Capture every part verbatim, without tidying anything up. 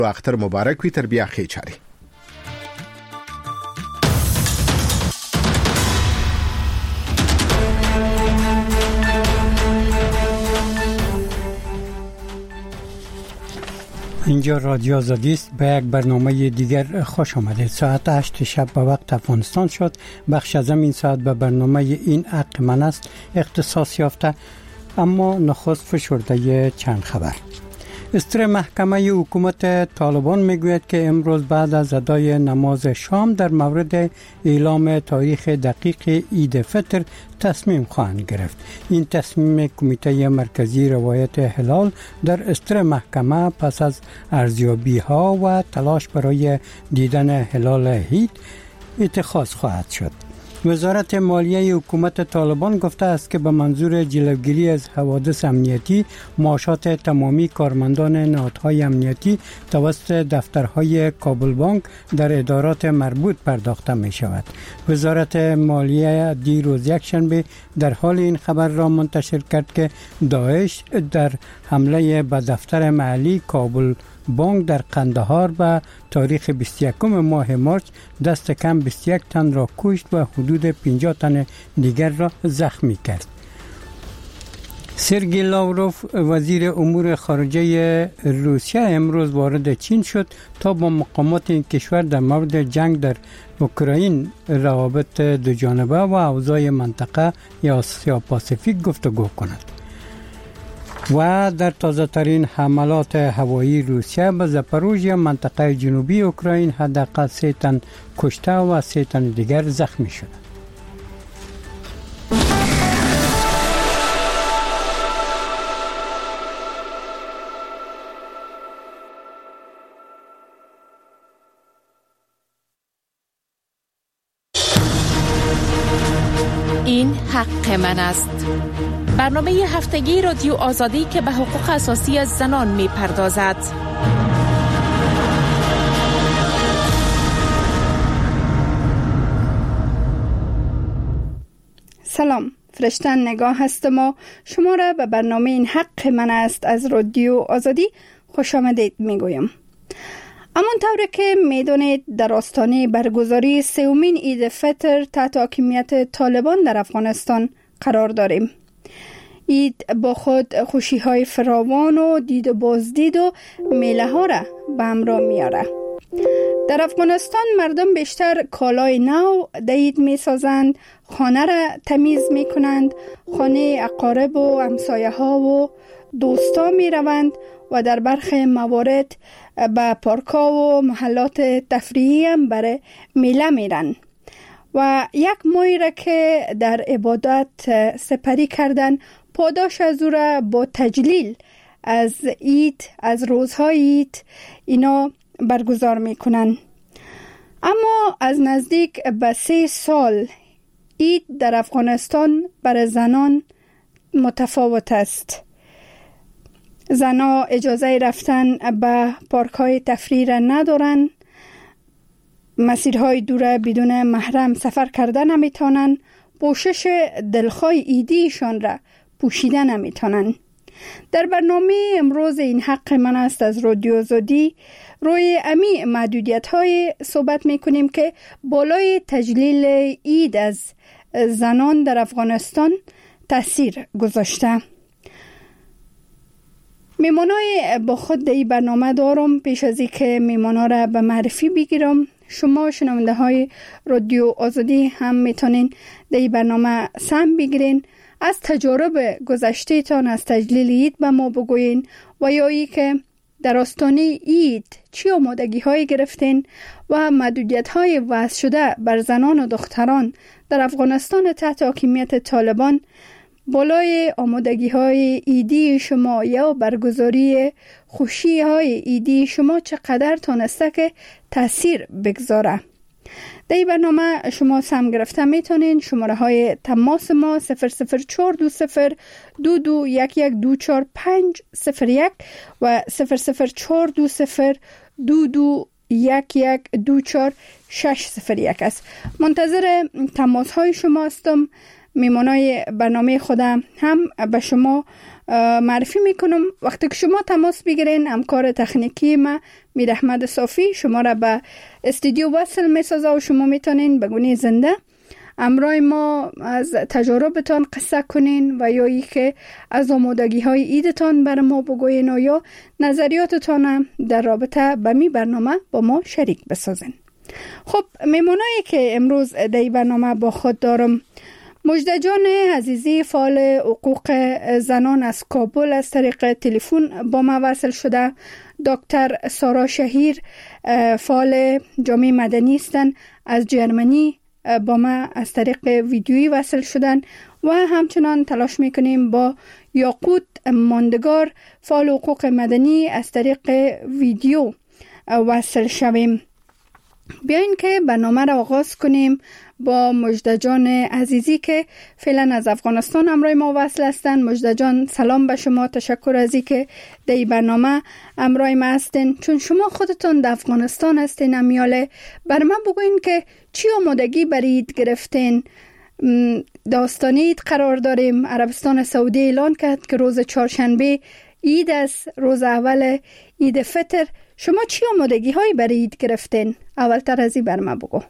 اختر مبارک وي تر بیا خې چاري. اینجا رادیو آزادی است. به یک برنامه دیگر خوش آمدید. ساعت هشت شب به وقت افغانستان شد. بخش از این ساعت به برنامه این حق من است اختصاص یافته، اما نخست فشرده چند خبر. استر محکمه حکومت طالبان میگوید که امروز بعد از ادای نماز شام در مورد اعلام تاریخ دقیق عید فطر تصمیم خواهند گرفت. این تصمیم کمیته مرکزی روایت هلال در استر محکمه پس از ارزیابی ها و تلاش برای دیدن هلال عید اتخاذ خواهد شد. وزارت مالیه حکومت طالبان گفته است که به منظور جلوگیری از حوادث امنیتی معاشات تمامی کارمندان نهادهای امنیتی توسط دفترهای کابل بانک در ادارات مربوط پرداخته می شود. وزارت مالیه دیروز یکشنبه در حال این خبر را منتشر کرد که داعش در حمله به دفتر محلی کابل بانک در قندهار به تاریخ بیست و یکم ماه مارس دست کم بیست و یک تن را کشت و حدود پنجاه تن دیگر را زخمی کرد. سرگئی لاوروف وزیر امور خارجه روسیه امروز وارد چین شد تا با مقامات این کشور در مورد جنگ در اوکراین، روابط دو جانبه و اوضاع منطقه یا آسیا پاسیفیک گفتگو کند. و در تازه ترین حملات هوایی روسیه به زاپاروژیا منطقه جنوبی اوکراین حداقل سه تن کشته و سه تن دیگر زخمی شده. این حق من است. برنامه هفتگی رادیو آزادی که به حقوق اساسی از زنان می پردازد. سلام، فرشتن نگاه هستم و شما را به برنامه این حق من است از رادیو آزادی خوش آمدید می گویم. همانطور که می دانید در آستانه برگزاری سومین عید فطر تحت حاکمیت طالبان در افغانستان قرار داریم. عید با خود خوشی های فراوان و دید و بازدید و میله ها را به همراه میاره. در افغانستان مردم بیشتر کالای نو در عید می سازند، خانه را تمیز می کنند، خانه اقارب و همسایه ها و دوستا می روند و در برخی موارد به پارکا و محلات تفریحی هم برای میله میرن و یک ماهی را که در عبادت سپری کردن پاداش از او را با تجلیل از عید، از روزهای عید اینا برگزار میکنن. اما از نزدیک به سه سال عید در افغانستان برای زنان متفاوت است. زنها اجازه رفتن به پارک‌های تفریح را ندارن، مسیرهای دور بدون محرم سفر کردن نمیتونن، پوشش دلخواه عیدیشان را پوشیدن نمیتونن. در برنامه امروز این حق من است از رادیو آزادی روی امی محدودیت های صحبت میکنیم که بالای تجلیل عید از زنان در افغانستان تاثیر گذاشته. میمانای با خود در این برنامه دارم. پیش از اینکه میمانا را به معرفی بگیرم، شما شنونده های رادیو آزادی هم میتونین در این برنامه سهم بگیرین، از تجارب گذشته تان از تجلیل عید به ما بگوین و یا ای که در آستانه عید چی آمادگی های گرفتین و محدودیت های وضع شده بر زنان و دختران در افغانستان تحت حاکمیت طالبان بالای آمادگی های عیدی شما یا برگزاری خوشی های عیدی شما چقدر تانسته که تأثیر بگذاره. در این برنامه شما سهم گرفته میتونین. شماره های تماس ما صفر صفر چهار دو صفر دو دو یک یک دو چهار پنج صفر یک و صفر صفر چهار دو صفر دو دو یک یک دو چهار شش صفر یک است. منتظر تماس های شما هستم. میمانای برنامه خودم هم به شما معرفی میکنم. وقتی که شما تماس بگیرین، همکار تکنیکی ما میر احمد صافی شما را به استودیو وصل میسازه و شما میتونین به گونه زنده همراه ما از تجاربتان قصه کنین و یا ای که از آمادگی های ایدتان بر ما بگوین و یا نظریاتتان در رابطه به می برنامه با ما شریک بسازین. خب میمونایی که امروز در برنامه با خود دارم، مژده جان عزیزی فعال حقوق زنان از کابل از طریق تلفن با ما وصل شده. دکتر سارا شهیر فعال جامعه مدنی هستند، از جرمنی با ما از طریق ویدیویی وصل شدن و همچنان تلاش میکنیم با یاقوت ماندگار فعال حقوق مدنی از طریق ویدیو وصل شویم. بیاین که برنامه را آغاز کنیم با مژده جان عزیزی که فعلا از افغانستان همراه ما وصل هستند. مژده جان سلام به شما، تشکر از اینکه در این برنامه همراه ما هستین. چون شما خودتون در افغانستان هستین امیاله، بر من بگوین که چی آمادگی برید گرفتین؟ داستانی اید قرار داریم. عربستان سعودی اعلان کرد که روز چهارشنبه عید است، روز اول عید فطر. شما چی آمادگی هایی برای عید گرفتین؟ اولتر از این بر من بگو.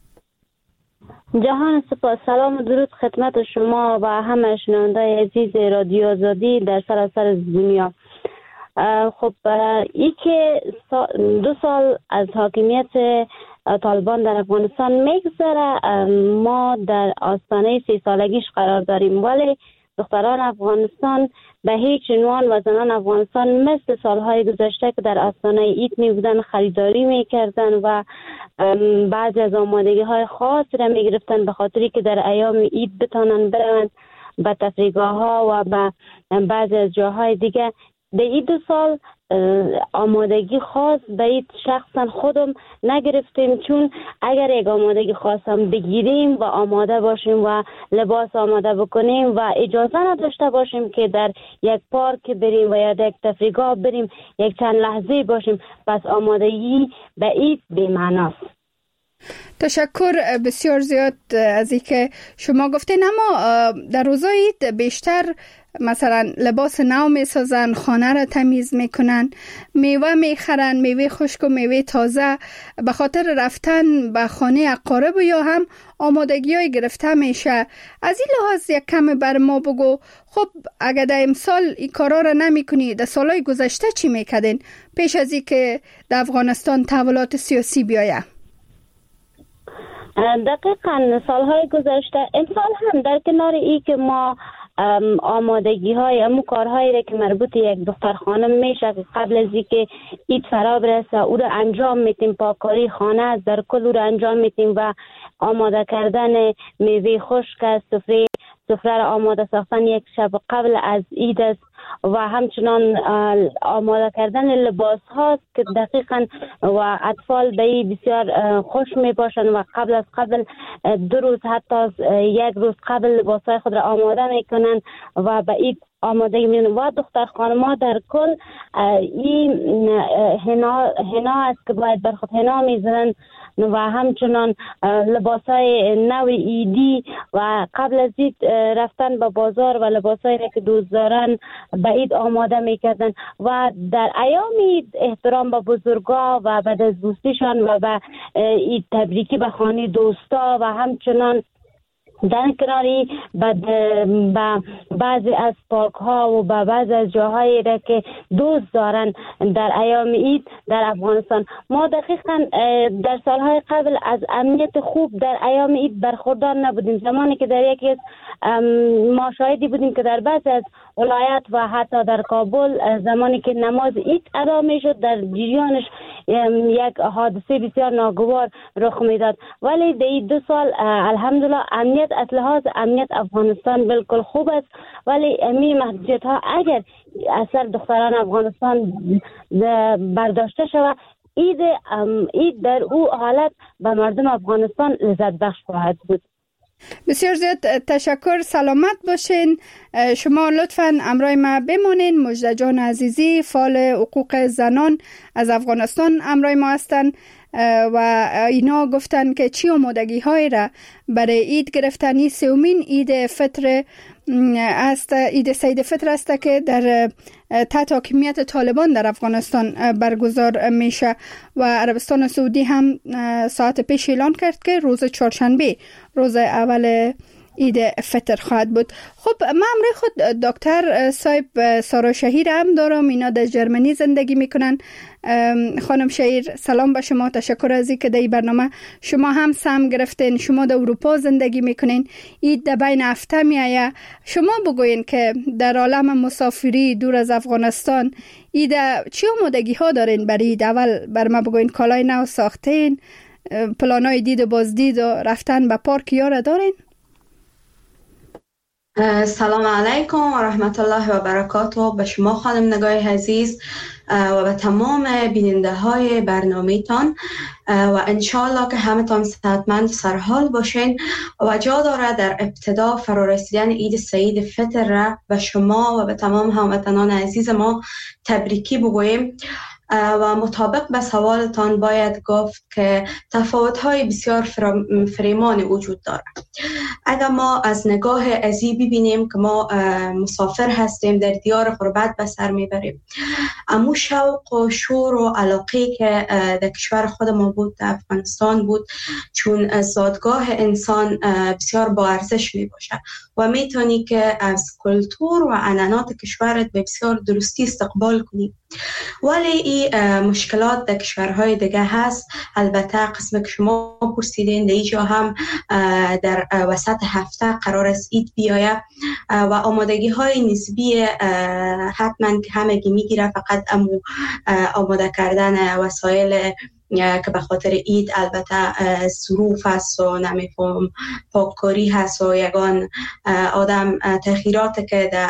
جهان سپاس، سلام و درود خدمت شما و همه شنوندای عزیز رادیو آزادی در سراسر دنیا. خب ای که دو سال از حاکمیت طالبان در افغانستان میگذره، ما در آستانه سی سالگیش قرار داریم، ولی دختران افغانستان به هیچ عنوان و زنان افغانستان مثل سالهای گذشته که در آستانه عید می بودن خریداری می کردن و بعضی از آمادگی های خاص را می گرفتن به خاطری که در ایام عید بتانن برن به تفریحگاه ها و به بعضی از جاهای دیگه. در این دو سال آمادگی خاص به این شخصا خودم نگرفتیم، چون اگر یک آمادگی خاص هم بگیریم و آماده باشیم و لباس آماده بکنیم و اجازه نداشته باشیم که در یک پارک بریم و یا در یک تفریحگاه بریم یک چند لحظه باشیم، پس آمادگی به این بی‌معناست. تشکر بسیار زیاد از اینکه شما گفتین. اما در روزای عید بیشتر مثلا لباس نو میسازن، خانه را تمیز میکنن، میوه میخرن، میوه خشک و میوه تازه به خاطر رفتن به خانه اقارب یا هم آمادگی های گرفته میشه. از این لحاظ یک کم بر ما بگو. خب اگر در امسال این کارا را نمی کنی، در سالهای گذشته چی میکردین پیش از این که در افغانستان تحولات سیاسی بیایه؟ دقیقاً سالهای گذشته امسال هم در کنار ای که ما آمادگی های امو کارهایی را که مربوط یک دختر خانم میشه که قبل از اینکه عید فرا برسه او را انجام میتیم، پاککاری خانه از در کل او را انجام میتیم و آماده کردن میوه خشک است، سفره سفره را آماده ساختن یک شب قبل از عید است و همچنان آماده کردن لباس هاست که دقیقاً و اطفال به این بسیار خوش می باشند و قبل از قبل دو روز حتی یک روز قبل لباس های خود را آماده می کنند و به این آماده می و دختر خانم‌ها در کل این حنا حنا است که باید بر خود حنا می زنند و همچنان لباسای نو ایدی و قبل از عید رفتن به بازار و لباسایی که دوست دارن به عید آماده میکردن و در ایام عید احترام به بزرگا و به دستبوسیشان و به عید تبریکی به خانه دوستا و همچنان در کناری به بعضی از پارک ها و به بعضی از جاهایی را که دوست دارن در ایام عید در افغانستان. ما دقیقا در سالهای قبل از امنیت خوب در ایام عید برخوردار نبودیم. زمانی که در یکی از ما شاهدی بودیم که در بعضی از ولایت و حتی در کابل زمانی که نماز عید ادا می شد در جریانش یک حادثه بسیار ناگوار رخ میداد، ولی در این دو سال الحمدلله امنیت از لحاظ امنیت افغانستان بالکل خوب است، ولی امی محدودیت ها اگر اثر دختران افغانستان برداشته شود عید عید در او حالت به مردم افغانستان لذت بخش خواهد بود. بسیار زیاد تشکر، سلامت باشین. شما لطفاً همراه ما بمانین. مژده جان عزیزی فعال حقوق زنان از افغانستان همراه ما هستند و اینا گفتن که چی آمادگی های را برای عید گرفتنی سومین عید فطر است، عید سید فطر است که در تحت حاکمیت طالبان در افغانستان برگزار میشه و عربستان سعودی هم ساعت پیش اعلان کرد که روز چهارشنبه روز اول عید فطر خواهد بود. خب من همراه خود دکتر صاحب سارا شهیر هم دارم، اینا در جرمنی زندگی میکنن. خانم شهیر سلام به شما، تشکر از اینکه در این برنامه شما هم سهم گرفتین. شما در اروپا زندگی میکنین، عید در بین هفته میایه. شما بگوین که در عالم مسافری دور از افغانستان عید چی آمادگی ها دارین برای عید؟ اول بر ما بگوین کالای نو ساختین، پلانای دید و بازدید و رفتن به پارک یاره دارین؟ سلام علیکم و رحمت الله و برکاته به شما خانم نگاه عزیز و به تمام بیننده های برنامه تان و انشالله که همه تان صحتمند سرحال باشین و جا داره در ابتدا فرارسیدن عید سعید فطر را به شما و به تمام هموطنان عزیز ما تبریکی بگوییم. و مطابق به سوالتان باید گفت که تفاوت‌های بسیار فریمان وجود دارد. اگر ما از نگاه ازی ببینیم که ما مسافر هستیم، در دیار غربت به سر میبریم، امو شوق و شور و علاقه که در کشور خود ما بود، در افغانستان بود، چون زادگاه انسان بسیار با ارزش می باشه و میتونی که از کلتور و عنعنات کشورت به بسیار درستی استقبال کنی. ولی این مشکلات در کشورهای دیگه هست. البته قسم که شما پرسیدین در اینجا هم در وسط هفته قرار است عید بیاید و آمادگی های نسبی حتما که همگی میگیره، فقط امو آماده کردن وسایل که به خاطر عید البته ظروف هست و نمیفهم پاککاری هست و یگان آدم تغییرات که در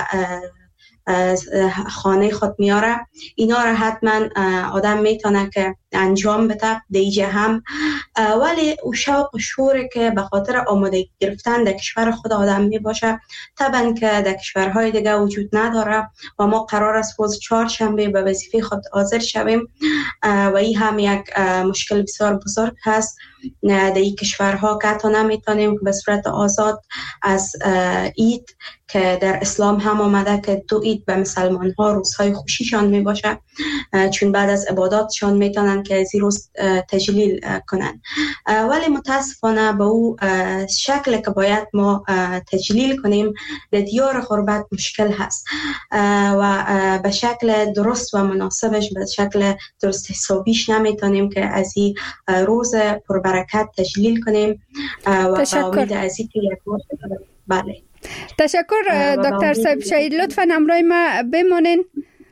خانه خود میاره، اینا را حتما آدم میتونه که انجام بده دیجه هم. ولی او شوق و شوری که به خاطر آماده گرفتن در کشور خود آدم می باشه طبعا که در کشورهای دیگه وجود نداره و ما قرار است روز چهارشنبه به وظیفه خود حاضر شویم و این هم یک مشکل بسیار بزرگ هست در این کشورها که حتی نمیتونیم که به صورت آزاد از عید که در اسلام هم آمده که دو عید به مسلمان ها روزهای خوشیشان می باشه، چون بعد از عباداتشان میتونن که از این روز تجلیل کنن. ولی متاسفانه به او شکل که باید ما تجلیل کنیم در دیار غربت مشکل هست و به شکل درست و مناسبش، به شکل درست حسابیش نمیتونیم که از این روز پربرکت تجلیل کنیم و با امید از این که یک روز بله. تشکر دکتر صاحب شهید، لطفاً همراه ما بمانین،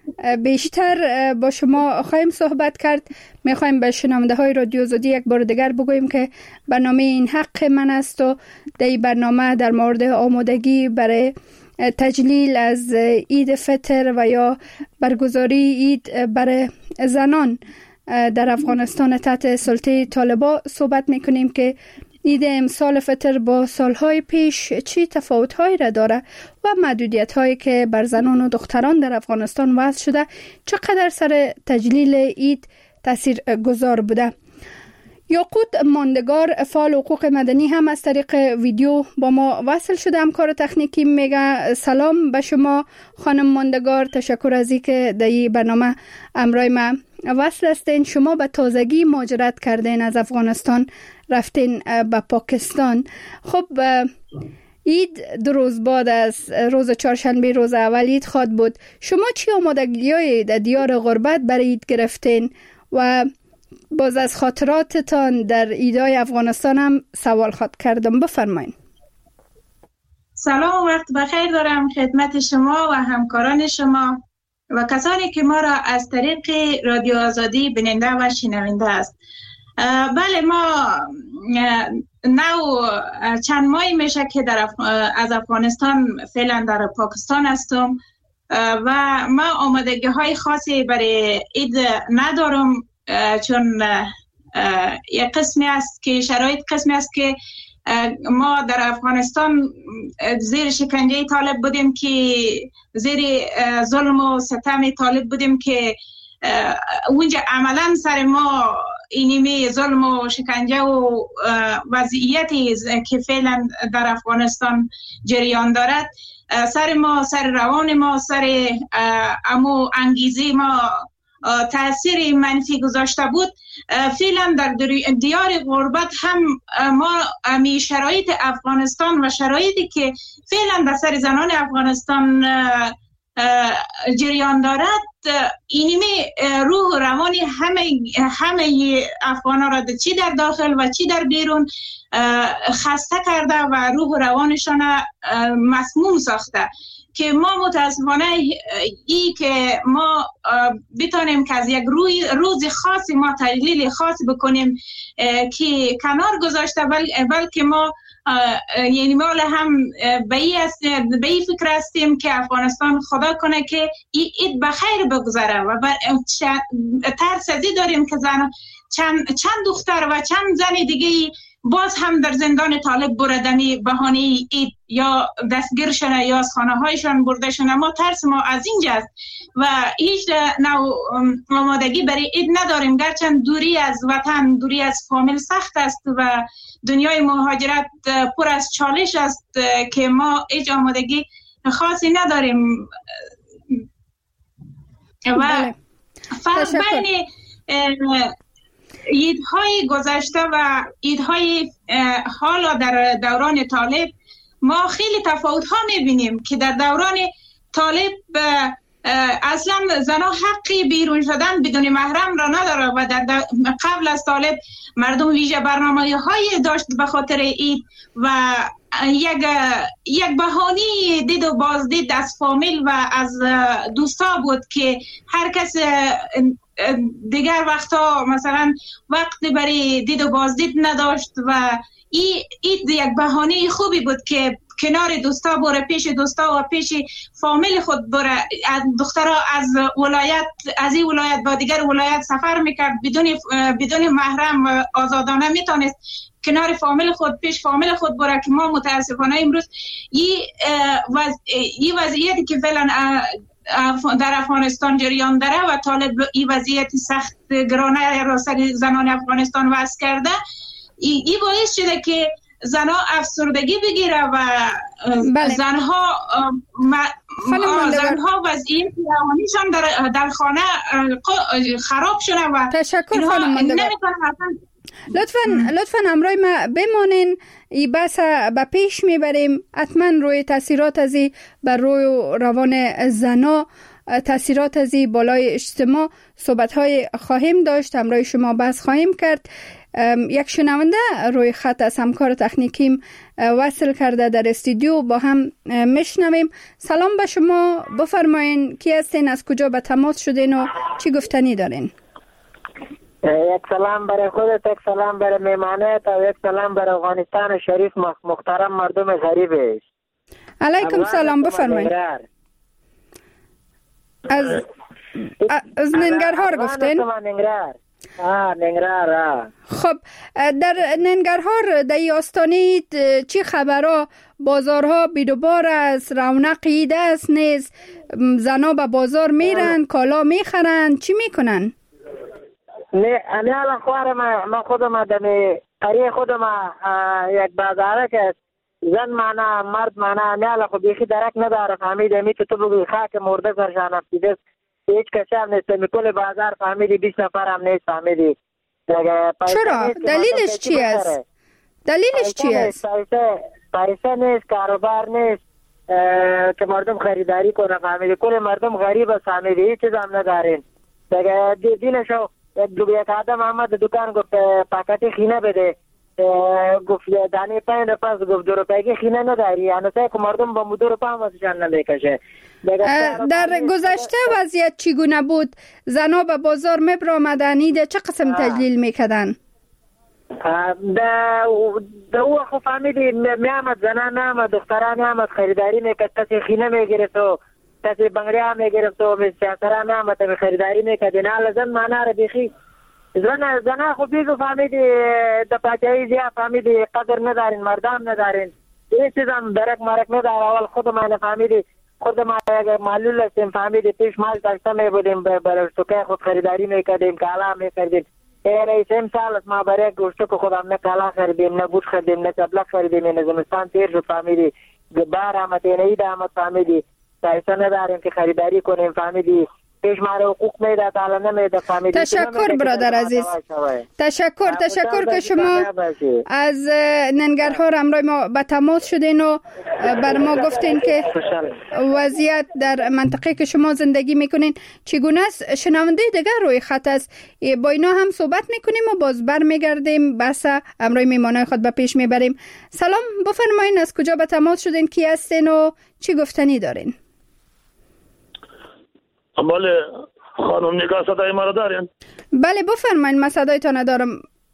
بیشتر با شما خواهیم صحبت کرد. میخوایم به شنونده های رادیو آزادی یک بار دیگر بگوییم که برنامه این حق من است و در این برنامه در مورد آمادگی برای تجلیل از عید فطر و یا برگزاری عید برای زنان در افغانستان تحت سلطه طالبان صحبت میکنیم که عید امسال فطر با سالهای پیش چی تفاوت‌هایی را داره و محدودیت‌هایی که بر زنان و دختران در افغانستان وضع شده چقدر سر تجلیل عید تأثیر گذار بوده. یاقوت ماندگار فعال حقوق مدنی هم از طریق ویدیو با ما وصل شده، همکار تکنیکی میگه سلام به شما خانم ماندگار، تشکر از اینکه در این برنامه همراه ما وصل هستین. شما به تازگی مهاجرت کردین، از افغانستان رفتین به پاکستان. خب عید دو روز بعد از روز چهارشنبه روز اول عید خواد بود. شما چی آمادگی‌های در دیار غربت برای عید گرفتین و باز از خاطراتتان در عیدهای افغانستان هم سوال خواد کردم، بفرمایید. سلام و وقت بخیر دارم خدمت شما و همکاران شما و کسانی که ما را از طریق رادیو آزادی بیننده و شنونده است. بله، ما نو چند ماهی میشه که در اف... از افغانستان فعلا در پاکستان هستم و ما آمادگی های خاصی برای عید ندارم، چون یک قسمی است که شرایط قسمی است که ما در افغانستان زیر شکنجه طالب بودیم، که زیر ظلم و ستم طالب بودیم که اونجا عملا سر ما اینیمه ظلم و شکنجه و وضعیتی که فعلا در افغانستان جریان دارد سر ما، سر روان ما، سر امو انگیزه ما تأثیر منفی گذاشته بود. فعلا در دیار غربت هم ما امی شرایط افغانستان و شرایطی که فعلا در سر زنان افغانستان جریان دارد اینیمی روح و روانی همه همه افغان را چی در داخل و چی در بیرون خسته کرده و روح و روانشان مسموم ساخته که ما متاسفانه ای که ما بتانیم که از یک روی روز خاصی ما تحلیل خاص بکنیم که کنار گذاشته، بل بلکه ما یعنی مال هم به این فکر هستیم که افغانستان خدا کنه که اید بخیر بگذره و ترس ازی داریم که زن چند, چند دختر و چند زن دیگه باز هم در زندان طالب بردمی بهانه اید یا دستگیر شنه یا از خانه هایشان برده شنه. ما ترس ما از اینجاست و هیچ نوع آمادگی برای اید نداریم، گرچند دوری از وطن، دوری از فامیل سخت است و دنیای مهاجرت پر از چالش است که ما هیچ آمادگی خاصی نداریم و فرق بین ایدهای گذشته و ایدهای حالا در دوران طالب ما خیلی تفاوت ها میبینیم که در دوران طالب اصلا زنها حقی بیرون شدن بدون محرم را نداره و در قبل از طالب مردم ویژه برنامه های داشت به خاطر اید و یک یک بهانه دید و بازدید از فامیل و از دوستا بود که هر کس دیگر وقتا مثلا وقت برای دید و بازدید نداشت و این یک بهانه خوبی بود که کنار دوستا بره، پیش دوستا و پیش فامیل خود بره. دخترها از ولایت از این ولایت با دیگر ولایت سفر میکرد بدون بدون محرم و آزادانه میتونست کنار فامیل خود پیش فامیل خود بره که ما متاسفانه امروز این وضع... وضعیتی که فعلا در افغانستان جریان داره و طالب این وضعیت سخت گرانه را سر زنان افغانستان وضع کرده، این باعث شده که زنها افسردگی بگیره و بله. زنها م... زنها وضعیت روانیشان در در خانه خراب شده و تشکر خانم مندگار. لطفاً لطفاً همراه ما بمانین، این بحث به پیش میبریم. حتما روی تاثیرات از بر روی روان زنا، تاثیرات از بالای اجتماع صحبت های خواهیم داشت، همراه شما بحث خواهیم کرد. یک شنونده روی خط از همکار تکنیکیم وصل کرده در استودیو، با هم میشنویم. سلام به شما، بفرمایین کی هستین، از کجا به تماس شدین و چی گفتنی دارین؟ یک سلام برای خودت، یک سلام برای میمانت و یک سلام برای افغانستان شریف محترم مردم غریبش. علیکم سلام، بفرمایید. از از ننگرهار گفتین؟ ننگرهار. آه ننگرهار. خب در ننگرهار در این آستانه چی خبرها؟ بازارها بیدوبار است، رونق عید است نیست، زنا به بازار میرن، کالا میخرن، چی میکنن؟ نه نه الان خواره ما ما خودم دمی قریه خودم یک بازاره که زن معنا مرد معنا نه الان خب بیخی درک نداره فهمیده می تو تو بگوی خاک مرده سرشان افتیده هیچ کسی هم نیست، می کل بازار فهمیدی بیست نفر هم نیست فهمیدی. چرا؟ دلیلش چی است؟ دلیلش چی است؟ پیسه پیسه نیست، کاروبار نیست که مردم خریداری کنه فهمیدی. کل مردم غریب است فهمیدی، هیچ چیز هم ندارین. دیگه دینشو یک آدم آمد دکان گفت پاکتی خینه بده، گفت دانه پنج پس گفت دو روپیه خینه نداری، یعنی که مردم با دو روپیه هم ازشان نمیکشه. در گذشته وضعیت چگونه بود؟ زنها به بازار میبرامدن، ایده چه قسم تجلیل میکردن؟ در او خب فهمیدی میامد زنان میامد دختران میامد خریداری میکرد، کسی خینه میگرفت و کسی بنگری هم میگرفت و سیاسر هم هم خریداری میکرد. نه زن معنا را بیخی زن زنها خب بیگو فهمیدی در پاچایی زیاد فهمیدی قدر ندارین، مردم ندارین، این چیز هم درک مرک نداره. اول خود من فهمیدی خود ما اگر معلول هستیم فهمیدیم پیش مال داشته می بودیم برای سکه خود خریداری میکردیم کالا میکردیم. این رئیس امسال ما برای گوشت که خودم نه کالا خریدیم نه گوشت خریدیم نه تبلغ خریدیم نه زمستان تیر شد فهمیدی بار آمد این عید آمد فهمیدی پیسه نداریم که خریداری کنیم فهمیدی پیش ما رو حقوق میداد حالا نمیده فهمیدی. تشکر برادر عزیز، تشکر تشکر که شما از ننگرهار همراه ما به تماس شدین و بر ما گفتین که وضعیت در منطقه که شما زندگی میکنین چگونه است. شنونده دیگر روی خط است، با اینا هم صحبت میکنیم و باز بر میگردیم بحث همراه میمانای خود به پیش میبریم. سلام، بفرمایین از کجا به تماس شدین، کی هستین و چی گفتنی دارین؟ بله خانم نگاه صدای ما را دارین؟ بله بفرمایید، من صدایتان ندارم.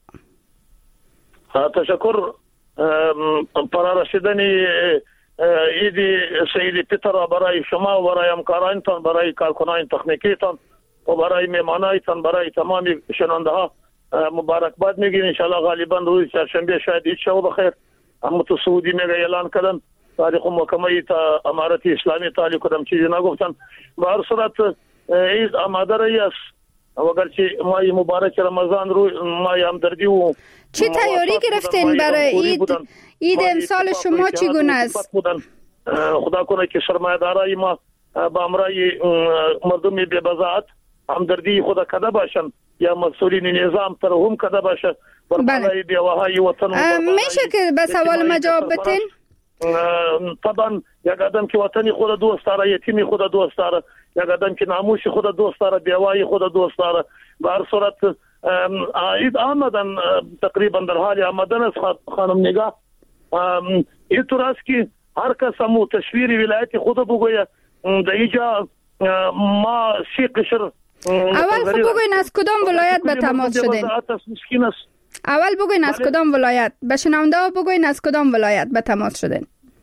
تشکر. پرا رسیدن عید سعید فطر برای شما و برای همکارانتان، برای کارکنان تکنیکیتان و برای میمانایتان، برای تمام شنونده ها مبارکباد میگیم. ان شاء الله غالبا روز چهارشنبه شاید عید شو بخیر. اما تو سعودی میگه اعلان کردن تاریخ محکمه تا امارت اسلامی تعالی کدام چیزی نگفتن. به هر صورت عید آماده رایی است و اگرچه ماه مبارک رمضان رو ماه همدردی و چی تیاری گرفتین برای عید؟ عید امسال شما چگونه است؟ خدا کنه که سرمایه‌دارای ما با امرای مردم بی بضاعت همدردی خدا کده باشن یا مسئولین نظام ترحم کده باشه. بله. بیواهای وطن میشه که به سوال ما جواب بتین؟ طبعا یک آدم که وطنی خود دوست داره، یتیمی خود دوست داره، یک آدم که ناموس خود دوست داره، بیوای خود دوست داره. به هر صورت عید آمدن تقریبا در حال آمدن است. خانم نگاه اینطور است که هر کس همو تصویر ولایت خود بگویه. در اینجا ما سی قشر اول خب بگوین از کدام ولایت به تماس شدین؟ اول بگوین از کدام ولایت، به شنونده ها بگوین از کدام ولایت به تماس شدین.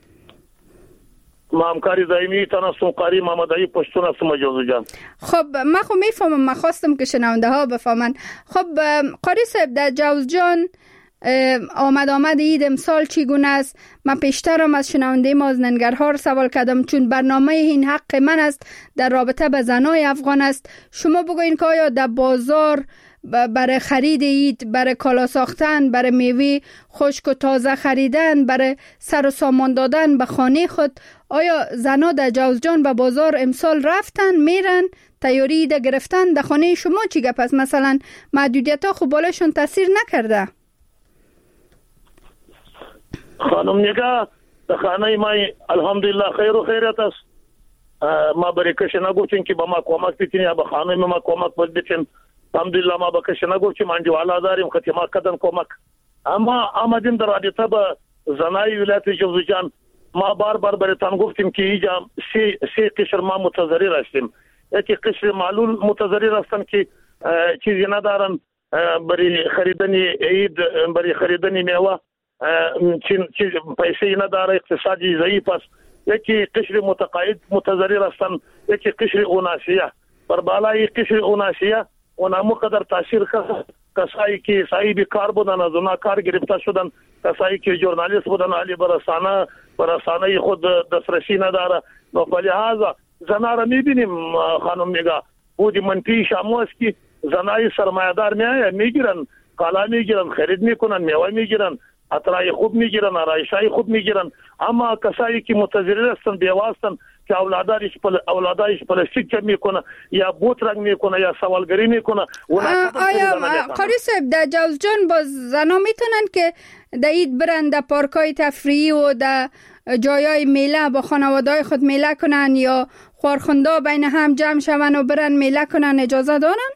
ما همکاری دائمی تناسم قاری محمدعلی پشتون هستم اجازه جان. خب من خب میفهمم، من خواستم که شنونده ها بفهمن. خب قاری صاحب در جوزجان آمد آمد عید امسال چگونه است؟ من پیشترم از شنونده ما از ننگرهار سوال کردم چون برنامه این حق من است در رابطه به زنای افغان است. شما بگوین که آیا در بازار برای خرید عید، برای کالا ساختن، برای میوه خشک و تازه خریدن، برای سر و سامان دادن به خانه خود، آیا زنا در جوزجان به بازار امسال رفتن میرن تیاری عید گرفتن؟ در خانه شما چی گپ است؟ مثلا محدودیت ها خب بالاشون تاثیر نکرده؟ خانم نگاه در خانه ما الحمدلله خیر و خیرت است. ما برای کسی نگوچیم که با ما کمک بیتین یا به خانه ما کمک بیتین. الحمدلله ما با کسی نگوچیم انجوالا داریم خطی ما کدن کمک. اما آمدیم در رابطه با زنای ولایت جوزجان. ما بار بار برایتان گفتیم که اینجا سی, سی قشر ما متضرر هستیم. یکی قشر معلول متضرر هستن که چیزی ندارن برای خریدن عید، برای خریدن میوه چیز پیسه نداره، اقتصادی ضعیف است. یکی قشر متقاعد متضرر هستن، یکی قشر اوناسیه. بر بالای قشر اوناسیه اونا مقدر تاثیر کرد. کسایی که صاحب کار بودن از اونا کار گرفته شدن، کسایی که ژورنالیست بودن علی برسانه برسانه خود دسترسی نداره. نو په لحاظ زنا را میبینیم خانم نگاه بودی منفی شامو است که زنای سرمایه‌دار میای میگیرن، کالا میگیرن، خرید میکنن، میوه میگیرن، اطرای خوب میگیرن، آرایشای خوب میگیرن. اما کسایی که متضرر هستن بیواستن که اولادایش پل اولادایش پلاستیک چه میکنه یا بوت رنگ میکنه یا سوالگری میکنه. آیا قاری صاحب در جوزجان باز زنا میتونن که در عید برن در پارکای تفریحی و در جایای میله با خانواده‌های خود میله کنن یا خورخندا بین هم جمع شون و برن میله کنن اجازه دارن؟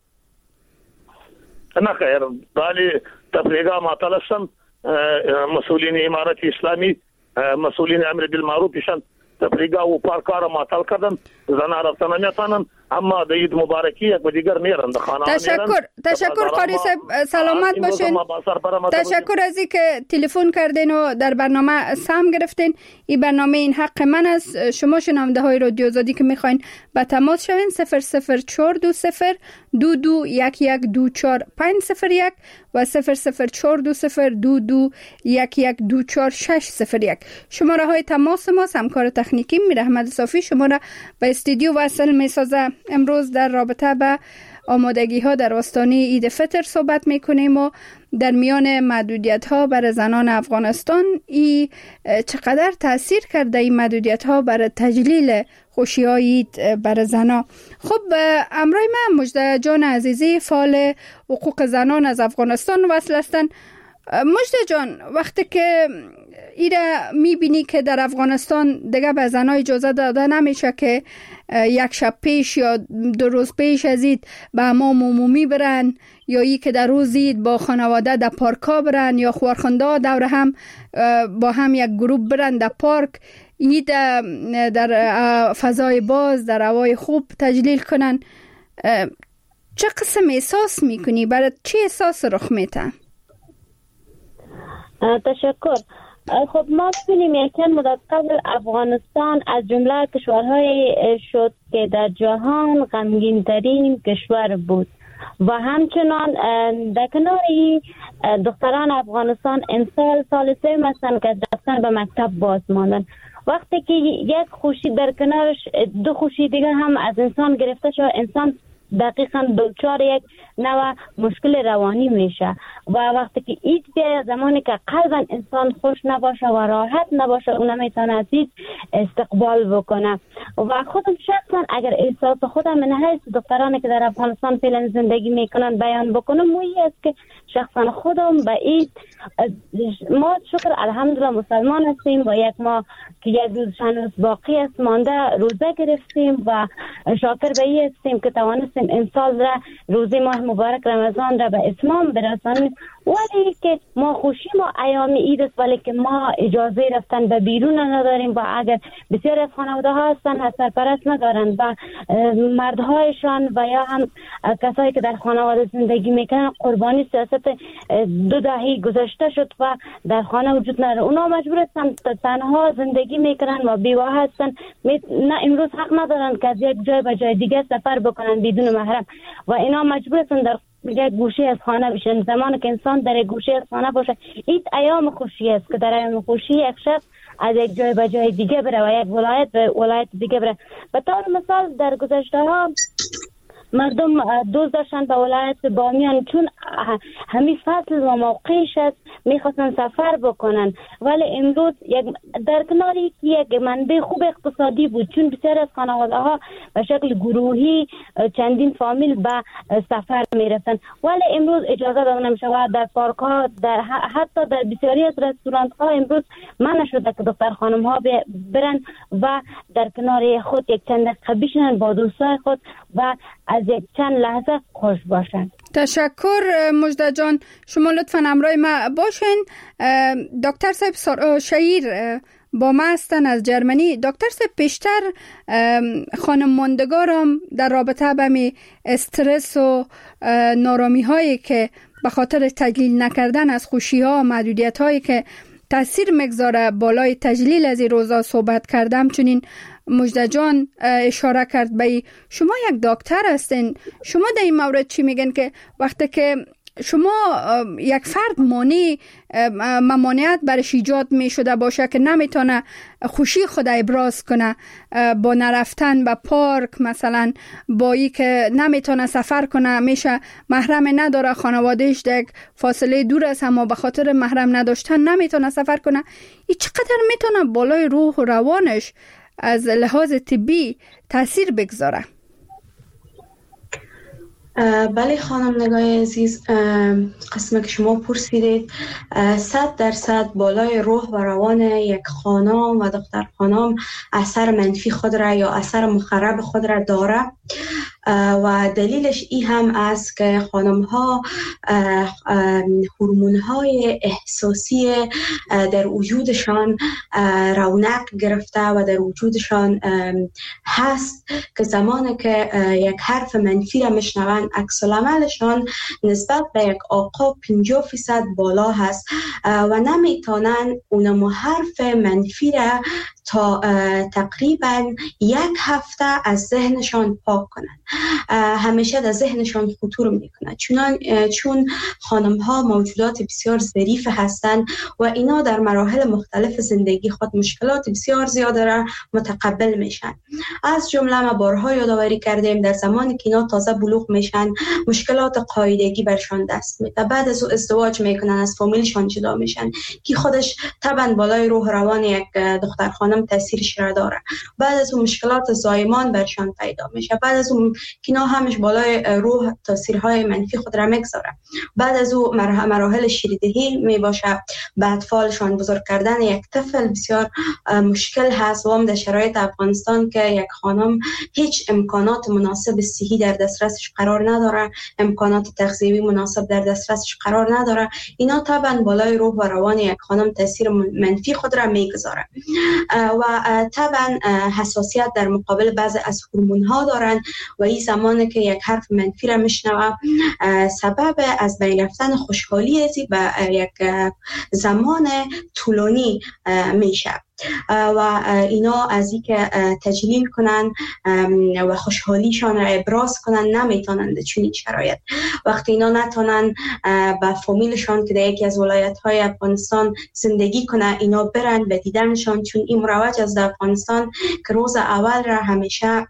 نه خیر، ولی تفریحا معطل هستن. مسئولین امارت اسلامی، مسئولین امر بالمعروف ایشان تفریحا و پارکا را معطل کردن. زنها رفتن نمیتونن. اما د عید مبارکی یک دیگر میرن د خانه تشکر تشکر قاری صاحب، سلامت باشین. تشکر از اینکه تلفن کردین و در برنامه سهم گرفتین. این برنامه این حق من است. شما شنونده های رادیو آزادی که میخواین به تماس شوین صفر صفر چهار دو صفر دو دو یک یک دو چهار پنج صفر یک و صفر صفر چهار دو صفر دو دو یک یک دو چهار شش صفر یک. شماره های تماس ما همکار تکنیکی میر احمد صافی شما را به استودیو وصل میسازه. امروز در رابطه به آمادگی ها در آستانه عید فطر صحبت میکنیم و در میان محدودیت ها برای زنان افغانستان ای چقدر تاثیر کرده این محدودیت ها برای تجلیل خوشی های عید برای زنان. خب امروز من مجده جان عزیزی فعال حقوق زنان از افغانستان وصل هستند. مجده جان، وقتی که ایره میبینی که در افغانستان دیگه به زنها اجازه داده نمیشه که یک شب پیش یا دو روز پیش از عید به حمام عمومی برن یا ای که در روز عید با خانواده در پارکا برن یا خوارخنده دور هم با هم یک گروه برن در پارک، عید در فضای باز در هوای خوب تجلیل کنن، چه قسم احساس میکنی؟ برای چه احساس رخ میته؟ تشکر. خب ما ببینیم یک چند مدت قبل افغانستان از جمله کشورهای شد که در جهان غمگین ترین کشور بود و همچنان در کناری دختران افغانستان امسال سال سوم هستند که رفتن به مکتب باز ماندن. وقتی که یک خوشی در کنارش دو خوشی دیگه هم از انسان گرفته شد، انسان دقیقاً دچار یک نوع مشکل روانی میشه و وقتی که عید بیاید، زمانی که قلباً انسان خوش نباشه و راحت نباشه، اون نمیتونه از عید استقبال بکنه. و خودم شخصاً اگر احساس خودم من حیث دخترانی که در افغانستان فعلا زندگی میکنن بیان بکنم، مویی است که شخصاً خودم به عید ما شکر الحمدلله مسلمان هستیم و یک ما که یک روز چند روز باقی است مانده روزه گرفتیم و شاکر به این هستیم که توانستیم امسال را روزه ماه مبارک رمضان را به اتمام برسانیم. ولی که ما خوشی ما ایام عید است، ولی که ما اجازه رفتن به بیرون نداریم و اگر بسیار از خانواده ها هستن از سرپرست ندارن و مردهایشان و یا هم کسایی که در خانواده زندگی میکنن قربانی سیاست دو دهه گذشته شد و در خانه وجود نداره، اونا مجبور هستن تنها زندگی میکنن و بیوه هستن، نه امروز حق ندارن که از یک جای به جای دیگه سفر بکنن بدون محرم و اینا مجبور هستن در یک گوشه از خانه بشن. زمانی که انسان در یک گوشه از خانه باشه، این ایام خوشی است که در ایام خوشی یک شخص از یک جای به جای دیگه بره و یک ولایت به ولایت دیگه بره. به طور مثال در گذشته ها مردم دوست داشتن به ولایت بامیان، چون همین فصل و موقعش است میخواستن سفر بکنن، ولی امروز یک در کناری که یک منبع خوب اقتصادی بود، چون بسیار از خانواده ها به شکل گروهی چندین فامیل به سفر میرفتن، ولی امروز اجازه داده نمیشه و در پارک ها در حتی در بسیاری از رستوران ها امروز منع شده که دختر خانم ها برن و در کنار خود یک چند دقیقه بشینن با دوستای خود و از یک چند لحظه خوش باشن. تشکر مجده جان، شما لطفاً همراه ما باشین. دکتر صاحب شهیر با ما هستن از جرمنی. دکتر صاحب پیشتر خانم ماندگارم در رابطه با می استرس و نارامی هایی که به خاطر تجلیل نکردن از خوشی ها و محدودیت هایی که تاثیر مگذاره بالای تجلیل از این روزا صحبت کردم. چنین مجده جان اشاره کرد به شما یک دکتر هستین، شما در این مورد چی میگن که وقتی که شما یک فرد مانع ممانعت برش ایجاد می شده باشه که نمیتونه خوشی خود ابراز کنه با نرفتن به پارک، مثلا با ای که نمیتونه سفر کنه، میشه محرم نداره، خانوادهش در فاصله دور است اما به خاطر محرم نداشتن نمیتونه سفر کنه، این چقدر میتونه بالای روح و روانش از لحاظ طبی تاثیر بگذاره؟ بله خانم نگاه عزیز، قسمه که شما پرسیدید صد درصد بالای روح و روان یک خانم و دختر خانم اثر منفی خود را یا اثر مخرب خود را داره. و دلیلش این هم است که خانم ها هورمون های احساسی در وجودشان رونق گرفته و در وجودشان هست که زمانی که یک حرف منفی را میشنوند عکس العملشان نسبت به یک آقا پنجاه فیصد بالا هست و نمیتونن اونم حرف منفی را تا تقریبا یک هفته از ذهنشان پاک کنند. همیشه در ذهنشان خطور میکنند چون چون خانم ها موجودات بسیار ظریف هستند و اینا در مراحل مختلف زندگی خود مشکلات بسیار زیاده را متقبل میشن. از جمله ما بارها یادآوری کردیم در زمانی که اینا تازه بلوغ میشن مشکلات قاعدگی برشان دست میده، بعد از او ازدواج میکنن، از فامیلشان جدا میشن که خودش طبعا بالای روح روان یک دختر خانم تاثیرش را داره. بعد از اون مشکلات زایمان برشان پیدا میشه، بعد از اون کینا همش بالای روح تاثیرهای منفی خود را میگذاره. بعد از اون مراحل شیردهی می باشه، بعد فالشان بزرگ کردن یک طفل بسیار مشکل هست و هم در شرایط افغانستان که یک خانم هیچ امکانات مناسب صحی در دسترسش قرار نداره، امکانات تغذیوی مناسب در دسترسش قرار نداره، اینا طبعا بالای روح و روان یک خانم تاثیر منفی خود را میگذاره و طبعا حساسیت در مقابل بعض از هورمون ها دارن و این زمانی که یک حرف منفی را میشنوه سبب از بین رفتن خوشحالی ازی به یک زمان طولانی میشه و اینا از این که تجلیل کنن و خوشحالیشان را ابراز کنن نمیتونن در چنین شرایط. وقتی اینا نتونن با فامیلشان که در یکی از ولایت های افغانستان زندگی کنه اینا برن به دیدنشان، چون این مروج از افغانستان که روز اول را همیشه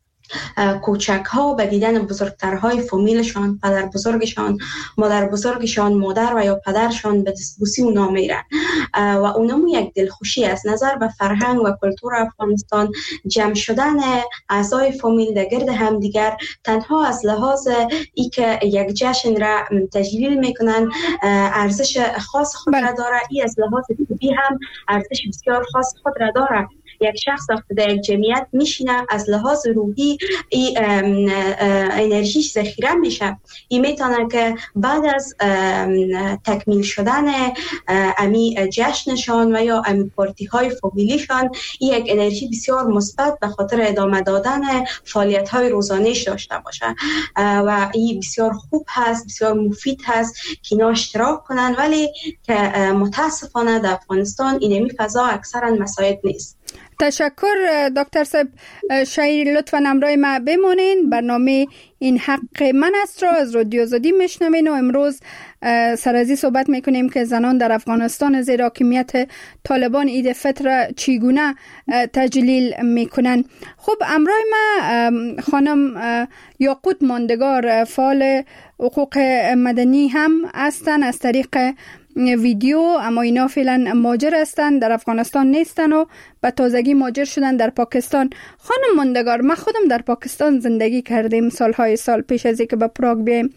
کوچک ها به دیدن بزرگترهای فامیلشان، پدر بزرگشان، مادر بزرگشان، مادر و یا پدرشان به دستبوسی اونا میرن و اونمو یک دلخوشی از نظر به فرهنگ و کلتور افغانستان جمع شدن اعضای فامیل در گرد همدیگر تنها از لحاظ ای که یک جشن را تجلیل میکنن ارزش خاص خود را داره، ای از لحاظ طبی هم ارزش بسیار خاص خود را داره. یک شخص وقتی در یک جمعیت میشینه از لحاظ روحی ای انرژیش ذخیره میشه، این میتونه که بعد از تکمیل شدن امی جشنشان و یا امی پارتی های فامیلیشان این یک انرژی بسیار مثبت به خاطر ادامه دادن فعالیت های روزانه‌اش داشته باشه و این بسیار خوب هست، بسیار مفید هست که اینا اشتراک کنن، ولی که متاسفانه در افغانستان اینمی فضا اکثرا مساعد نیست. تشکر دکتر صاحب، شاید لطفاً همراه ما بمونین. برنامه این حق من است را از رادیو آزادی میشنوین و امروز سر از این صحبت میکنیم که زنان در افغانستان زیر حاکمیت طالبان عید فطر چگونه تجلیل میکنن. خب همراه ما خانم یاقوت ماندگار فعال حقوق مدنی هم هستن از طریق ویدیو، اما اینا فعلا مهاجر هستن، در افغانستان نیستن و به تازگی مهاجر شدن در پاکستان. خانم ماندگار، ما خودم در پاکستان زندگی کردیم سالهای سال پیش از اینکه به پراگ بیایم،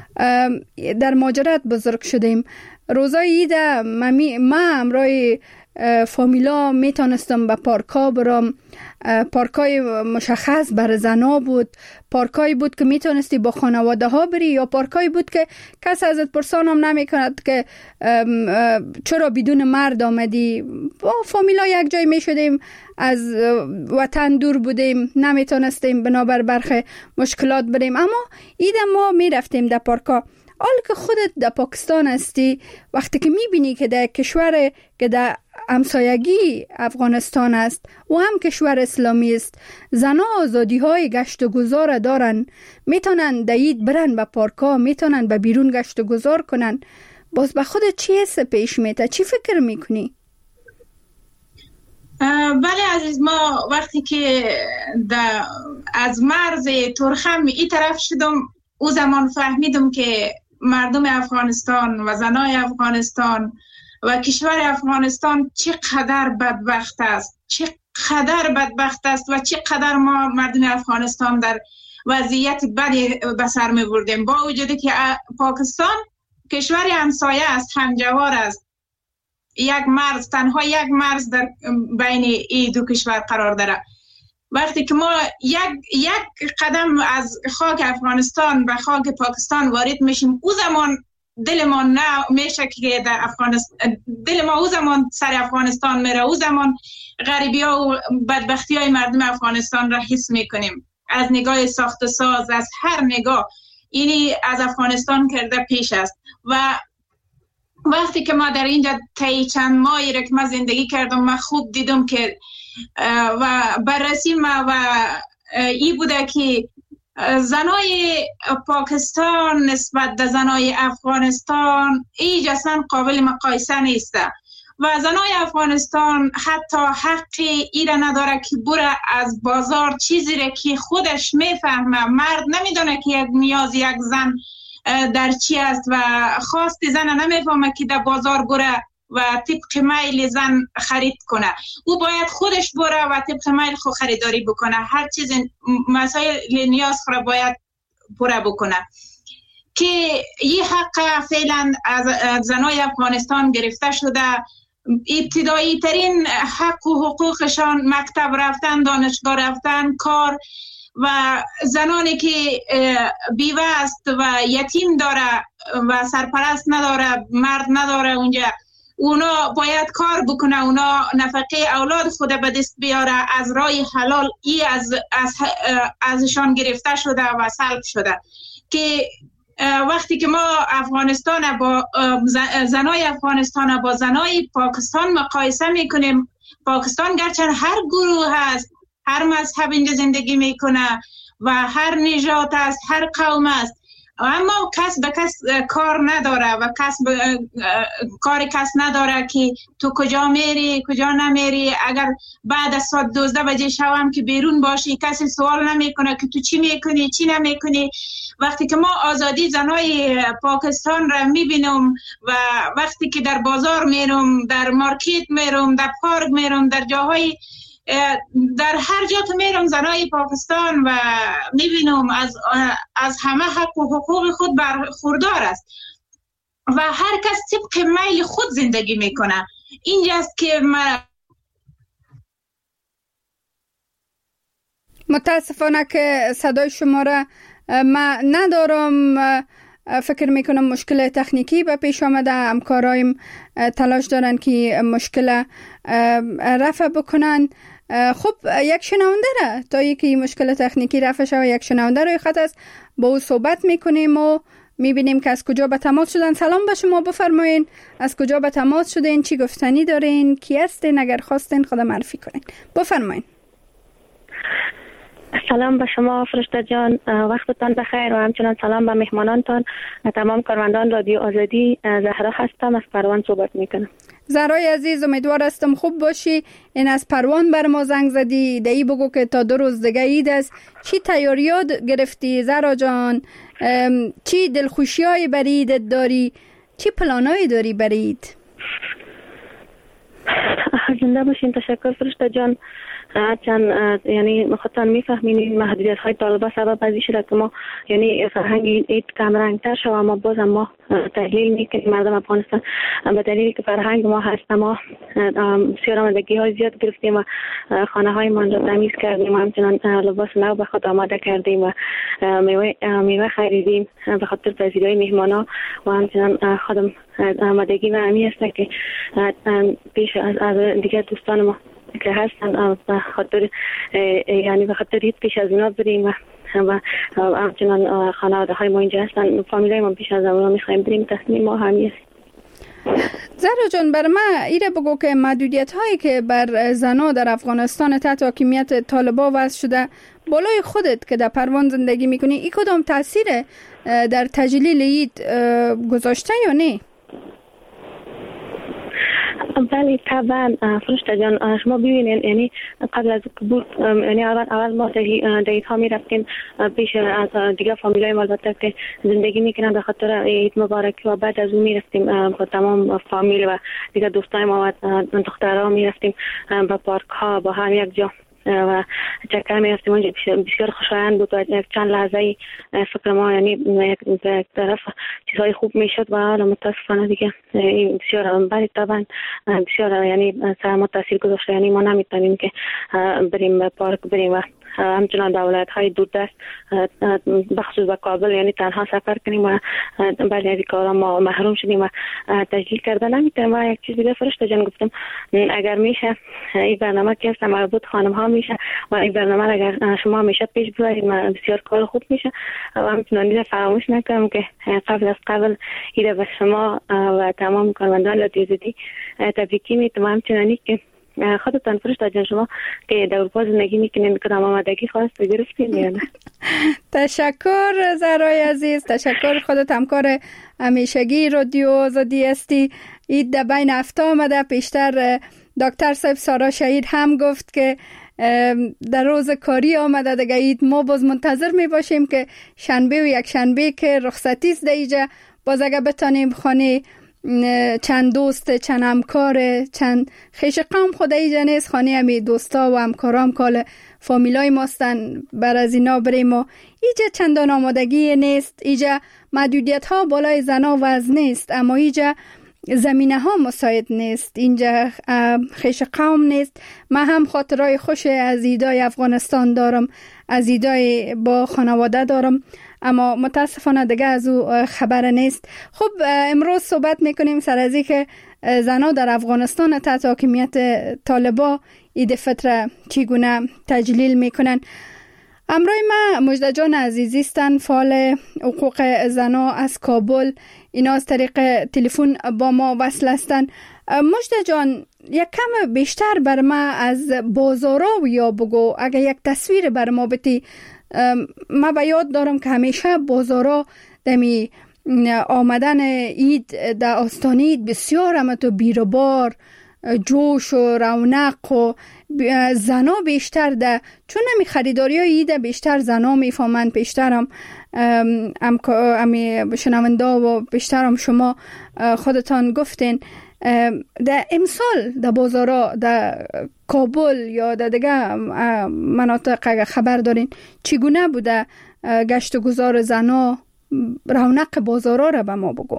در مهاجرت بزرگ شدیم. روزای عید ما همراه فامیلا میتونستم به پارکا برام. پارکای مشخص بر زنا بود، پارکایی بود که میتونستی با خانواده ها بری، یا پارکایی بود که کس ازت پرسان هم نمی کند که چرا بدون مرد آمدی. با فامیلا یک جای می شدیم، از وطن دور بودیم، نمیتونستیم بنابر برخی مشکلات بریم، اما ایده ما می رفتیم در پارکا. حال که خودت در پاکستان هستی، وقتی که میبینی که در کشور که در همسایگی افغانستان است و هم کشور اسلامی است، زنها آزادی های گشت و گذار دارن، میتونن در عید برن به پارکا، میتونن به بیرون گشت و گذار کنن، باز به خودت چی حس پیش میته؟ چی فکر میکنی؟ بله عزیز، ما وقتی که از مرز ترخم ای طرف شدم او زمان فهمیدم که مردم افغانستان و زنای افغانستان و کشور افغانستان چقدر بدبخت است، چقدر بدبخت است و چقدر ما مردم افغانستان در وضعیت بدی به سر می بردیم، با وجودی که پاکستان کشور همسایه است، همجوار است، یک مرز، تنها یک مرز در بین این دو کشور قرار داره. وقتی که ما یک یک قدم از خاک افغانستان به خاک پاکستان وارد میشیم، او زمان دل ما نه میشه که در افغانستان، دل ما او زمان سر افغانستان میره، او زمان غریبی ها و بدبختی های مردم افغانستان را حس میکنیم. از نگاه ساخت ساز، از هر نگاه اینی از افغانستان کرده پیش است. و وقتی که ما در اینجا طی چند ماهی را که من زندگی کردم، من خوب دیدم که و بررسی ما و ای بوده که زنای پاکستان نسبت به زنای افغانستان ایج اصلا قابل مقایسه نیست و زنای افغانستان حتی حقی ایره نداره که بره از بازار چیزی را که خودش میفهمه. مرد نمیدونه که یک نیاز یک زن در چی است و خواست زن نمیفهمه که در بازار بره و طبق میل زن خرید کنه. او باید خودش بره و طبق میل خود خریداری بکنه. هر چیز مسائل نیاز خود باید پوره بکنه که این حق فعلا از زنای افغانستان گرفته شده. ابتدایی ترین حق و حقوقشان مکتب رفتن، دانشگاه رفتن، کار و زنانی که بیوه است و یتیم داره و سرپرست نداره، مرد نداره اونجا، اونا باید کار بکنه، اونا نفقه اولاد خود به دست بیاره از راه حلال. ای از, از ازشان گرفته شده و سلب شده که وقتی که ما افغانستان با زنای افغانستان با زنای پاکستان مقایسه میکنیم، پاکستان گرچه هر گروه هست، هر مذهب اینجا زندگی میکنه و هر نژاد است، هر قوم است، اما کس به کس کار نداره و کس به کار کس نداره که تو کجا میری کجا نمیری. اگر بعد از ساعت دوازده بجه شب که بیرون باشی کسی سوال نمیکنه که تو چی میکنی چی نمیکنی. وقتی که ما آزادی زنای پاکستان را میبینم و وقتی که در بازار میرم، در مارکت میرم، در پارک میرم، در جاهای در هر جا که میرم زنای پاکستان و میبینم از از همه حق و حقوق خود برخوردار است و هر کس طبق میل خود زندگی میکنه. اینجاست که من متاسفانه که صدای شما را ما ندارم. فکر میکنم مشکل تکنیکی به پیش آمده. همکارایم تلاش دارن که مشکل رفع بکنن. خب یک شنونده را تا یکی مشکل تکنیکی رفع شود، یک شنونده روی خط است، با او صحبت میکنیم و میبینیم که از کجا به تماس شدن. سلام به شما، بفرمایین از کجا به تماس شدین، چی گفتنی دارین، کی هستین، اگر خواستین خود معرفی کنین بفرمایین. سلام به شما فرشته جان، وقتتان بخیر و همچنان سلام به مهمانانتان و تمام کارمندان رادیو آزادی. زهرا هستم، از پروان صحبت میکنم. زهرای عزیز، امیدوار هستم خوب باشی. این از پروان بر ما زنگ زدی، دایی بگو که تا دو روز دیگه عید است، چی تیاریات گرفتی زهرا جان؟ چی دلخوشیای بر عیدت داری؟ چی پلانایی داری بر عید؟ زنده باشین. تشکر فرشته جان. چند یعنی خودتان میفهمین این محدودیت های طالبا سبب ازی شده که ما یعنی فرهنگ اید کمرنگ تر شد، اما باز ما تحلیل میکنیم مردم افغانستان به دلیلی که فرهنگ ما هست. ما بسیار آمادگی های زیاد گرفتیم و خانه های ما را تمیز کردیم و همچنان لباس نو به خود آماده کردیم و میوه میوه خریدیم به خاطر پذیرایی های مهمان ها و همچنان خودم آمادگی و امی هست که پیش از دیگر دوستان ما که هستن به خاطر یعنی به خاطر عید پیش از اونا بریم و و همچنان خانواده های ما اینجا هستن، فامیلای ما پیش از اونا میخوایم بریم. تصمیم ما همی است. زهرا جان، بر ما ایره بگو که محدودیت هایی که بر زنها در افغانستان تحت حاکمیت طالبا وضع شده، بالای خودت که در پروان زندگی میکنی، این کدام تاثیر در تجلیل عید گذاشته یا نه؟ بله طبعا فرشته جان، شما ببینید یعنی قبل از بود یعنی اول اول ما دیت ها می رفتیم پیش از دیگه فامیلای ما البته که زندگی میکنن به خاطر عید مبارک و بعد از اون می رفتیم با تمام فامیل و دیگه دوستای ما و دخترها می رفتیم به پارک ها با هم یک جا و چکر می‌رفتیم اونجا بسیار خوشایند بود و یک چند لحظه فکر ما یعنی یک طرف چیزهای خوب میشد و حالا متاسفانه دیگه این بسیار برای طبعا بسیار یعنی سر ما تاثیر گذاشته. یعنی ما نمیتونیم که بریم به پارک بریم و همچنان دولت های دوردست بخصوص به کابل یعنی تنها سفر کنیم و بعد از کارا ما محروم شدیم و تجلیل کردن نمیتونیم. و یک چیز دیگه فرشته جان گفتم اگر میشه این برنامه که است مربوط خانم ها میشه و این برنامه اگر شما میشه پیش ببرید بسیار کار خوب میشه و همچنان دیگه فراموش نکنم که قبل از قبل ایده به شما و تمام کارمندان رادیو آزادی تبریکی میتونم. همچنانی که خودتان فرشته جان شما که در اروپا زندگی میکنین کدام آمادگی خواست گرفتین یا نه؟ تشکر زهرای عزیز، تشکر. خودت همکار همیشگی رادیو آزادی هستی. اید در بین هفته آمده. پیشتر دکتر صاحب سارا شهید هم گفت که در روز کاری آمده دیگه اید. ما باز منتظر می باشیم که شنبه و یک شنبه که رخصتی است دیگه باز اگه بتانیم خانه چند دوست، چند همکار، چند خیش قوم خود ایجا نیست، خانه همی دوستا و همکارام کال فامیلای ماستن بر از اینا بریم و ایجا چندان آمادگی نیست. ایجا محدودیت ها بالای زنا وزن نیست اما ایجا زمینه ها مساعد نیست. اینجا خیش قوم نیست. من هم خاطرای خوش از ایدای افغانستان دارم، از ایدای با خانواده دارم اما متاسفانه دیگه از او خبر نیست. خب امروز صحبت میکنیم سر از که زنا در افغانستان تحت حاکمیت طالبا عید فطر چگونه تجلیل میکنن. امروی ما مجده جان عزیزی هستند، فعال حقوق زنا از کابل. اینا از طریق تلفن با ما وصل هستند. مجده جان یک کم بیشتر بر ما از بازارا یا بگو، اگه یک تصویر بر ما بتی. ما به یاد دارم که همیشه بازارا دمی آمدن اید در آستانه اید بسیار همه تو بیروبار جوش و رونق و زنا بیشتر ده، چون همی خریداری های ایده بیشتر زنا میفهمند. بیشترم امی شنونده و بیشترم شما خودتان گفتین در امسال در بازارا در کابل یا در دیگه مناطق خبر دارین چگونه بوده گشت و گذار زنا؟ رونق بازارا را به ما بگو.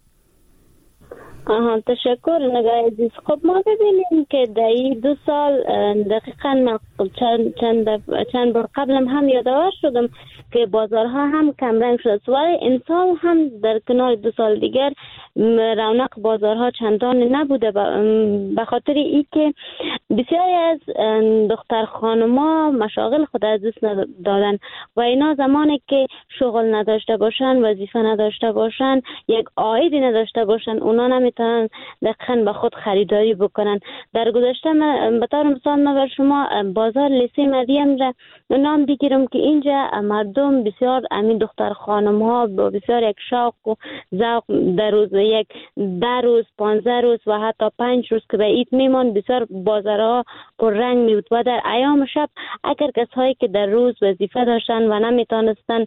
آها تشکر نگاه عزیز. خب ما ببینیم که در این دو سال دقیقا من چند, چند, چند بار قبلم هم یادآور شدم که بازارها هم کمرنگ شده، ولی امسال هم در کنار دو سال دیگر رونق بازارها چندان نبوده به خاطر ای که بسیاری از دختر خانما مشاغل خود از دست دادن و اینا زمانی که شغل نداشته باشن، وظیفه نداشته باشن، یک عایدی نداشته باشن، اونا نمیتونن دقیقاً به خود خریداری بکنن. در گذشته به طور مثال من بر شما بازار لیسه مریم را نام بگیرم که اینجا مردم بسیار امین دختر خانم ها با بسیار یک شوق و ذوق در روز یک ده روز پانزده روز و حتی پنج روز که به عید میمان بسیار بازارها پر رنگ می بود و در ایام شب اگر کسایی که در روز وظیفه داشتن و نمیتونستن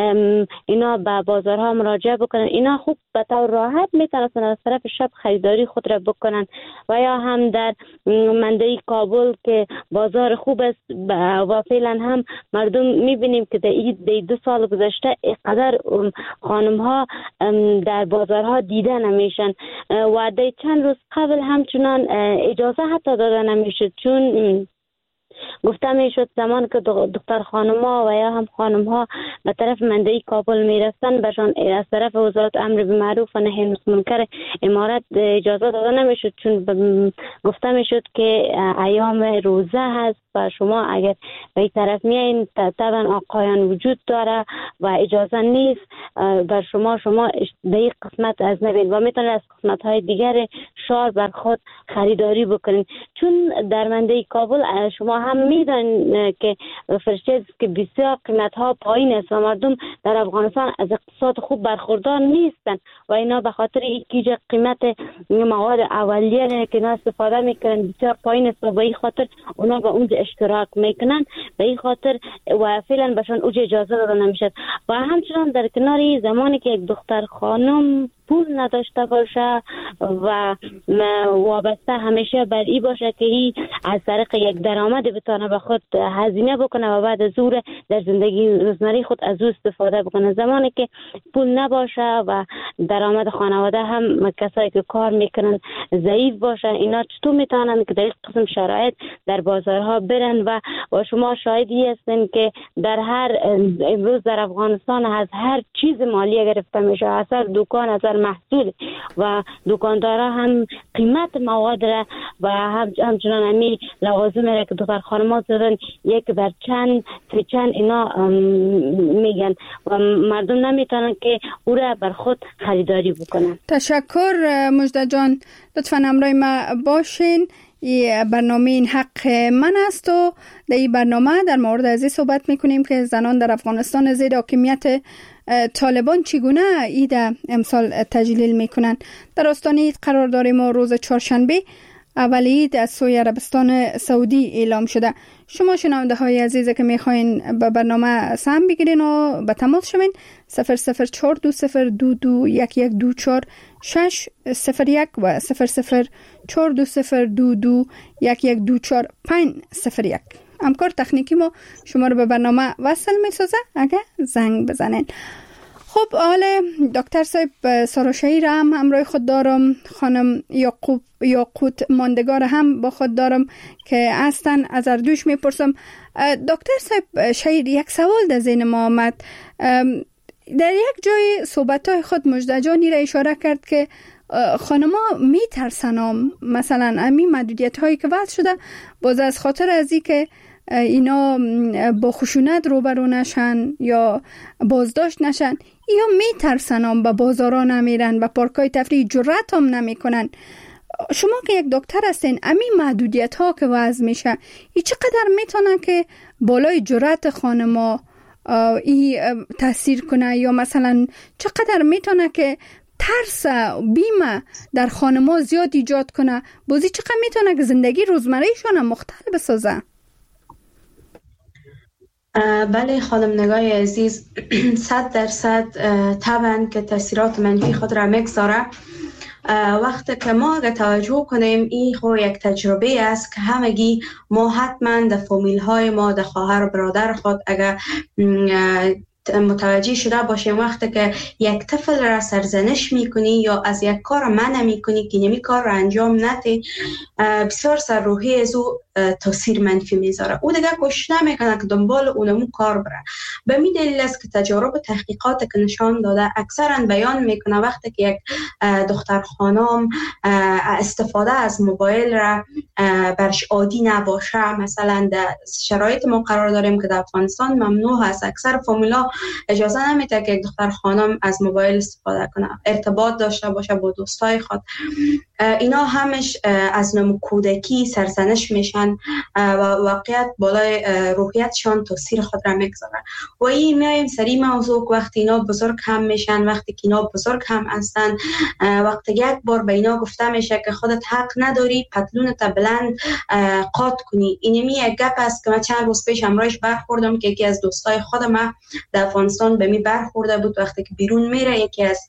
اینا به بازارها مراجعه بکنن، اینا خوب به طور راحت میتونستن از طرف شب خریداری خود را بکنن. و یا هم در منطقه کابل که بازار خوب است و فعلا هم مردم میبینیم که در عید دو سال گذشته اینقدر خانم ها در بازارها دیده نمیشن و در چند روز قبل همچنان اجازه حتی داده نمیشد، چون گفته میشد زمان که دختر خانم ها و یا هم خانم ها به طرف منطقه کابل میرفتن بهشان از طرف وزارت امر بالمعروف و نهی عن المنکر امارت اجازه داده نمیشد، چون گفته میشد که ایام روزه هست و شما اگر به این طرف میایین طبعا آقایان وجود داره و اجازه نیست بر شما شما به این قسمت از نبین و میتونید از قسمت های دیگر شهر بر خود خریداری بکنین. چون در منطقه کابل شما هم میدونید که فرشته که بسیار قیمت ها پایین است و مردم در افغانستان از اقتصاد خوب برخوردار نیستن و اینا به خاطر اینکه قیمت مواد اولیه که اینا استفاده میکنن بسیار پایین است و به این خاطر اونا به اونجا اشتراک میکنن، به این خاطر و فعلا بهشون اوج اجازه داده نمیشد. و همچنان در کنار زمانی که یک دختر خانم پول نداشته باشه و وابسته همیشه بر ای باشه که ای از طریق یک درآمد بتونه به خود هزینه بکنه و بعد از اون در زندگی روزمره خود از او استفاده بکنه. زمانی که پول نباشه و درآمد خانواده هم کسایی که کار میکنن ضعیف باشه، اینا چطور میتونن که در این قسم شرایط در بازارها برن و و شما شاهدی هستین که در هر امروز در افغانستان از هر چیز مالی گرفته میشه، از هر دکان، از هر محصول و دکاندارا هم قیمت مواد را و هم همچنان همی لوازم را که دختر خانم‌ها زدن یک بر چند سه چند اینا میگن و مردم نمیتونن که او را بر خود خریداری بکنن. تشکر مجده جان، لطفاً همراه ما باشین. این برنامه این حق من است و در این برنامه در مورد از این صحبت میکنیم که زنان در افغانستان زیر حاکمیت طالبان چگونه عید امسال تجلیل میکنن. در آستانه عید قرار داریم و روز چهارشنبه اول عید از سوی عربستان سعودی اعلام شده. شما شنونده های عزیز که میخواین به برنامه سهم بگیرین و به تماس شوین صفر صفر چهار دو صفر دو دو یک یک دو چهار شش صفر یک و صفر صفر چهار دو صفر دو دو یک یک دو چهار پنج صفر یک. همکار تکنیکی ما شما رو به برنامه وصل میسازه اگه زنگ بزنین. خب حال دکتر صاحب سارا شهیر هم همراه خود دارم، خانم یعقوب یاقوت ماندگار هم با خود دارم که هستن. از اردوش میپرسم دکتر صاحب شهیر، یک سوال در ذهن ما آمد. در یک جای صحبت‌های خود مجده جانی را اشاره کرد که خانما میترسن مثلا امی محدودیت هایی که وضع شده باز از خاطر از این که اینا با خشونت روبرو نشن یا بازداشت نشن یا میترسن به بازارا نمیرن، به پارکای تفریح جرأت هم نمیکنن. شما که یک دکتر هستین، امی محدودیت ها که وضع میشه ای چقدر میتونه که بالای جرأت خانما ای تاثیر کنه یا مثلا چقدر میتونه که ترس بیمه در خانما زیاد ایجاد کنه، بازی چقدر میتونه که زندگی روزمرهشون مختل بسازه؟ بله خانم نگاه عزیز، صد درصد طبعا که تاثیرات منفی خود را میگذاره. وقتی که ما اگه توجه کنیم این خو یک تجربه است که همگی ما حتما در فامیل های ما، در خواهر و برادر خود اگه متوجه شده باشیم وقتی که یک طفل را سرزنش میکنی یا از یک کار منع میکنی که نمی کار را انجام نده، بسیار سر روحی از او تاثیر منفی میذاره. او دیگه کوشش نمیکنه که دنبال اونمون کار بره. به می دلیل است که تجارب و تحقیقات که نشان داده اکثرا بیان میکنه وقتی که یک دختر خانم استفاده از موبایل را برش عادی نباشه، مثلا در شرایط ما قرار داریم که در افغانستان ممنوع است، اکثر فامیلا اجازه نمیده که یک دختر خانم از موبایل استفاده کنه، ارتباط داشته باشه با دوستای خود. اینا همش از نمو کودکی سرزنش میشن و واقعیت بالای روحیتشان تاثیر خود را میگذاره. و این میایم سری موضوع که وقتی اینا بزرگ هم میشن، وقتی که اینا بزرگ هم هستن، وقتی یک بار به اینا گفته میشه که خودت حق نداری پتلونت بلند قات کنی. اینمی یک گپ است که من چند روز پیش همراهش برخوردم که یکی از دوستای خودم در افغانستان به می برخورده بود. وقتی که بیرون میره یکی از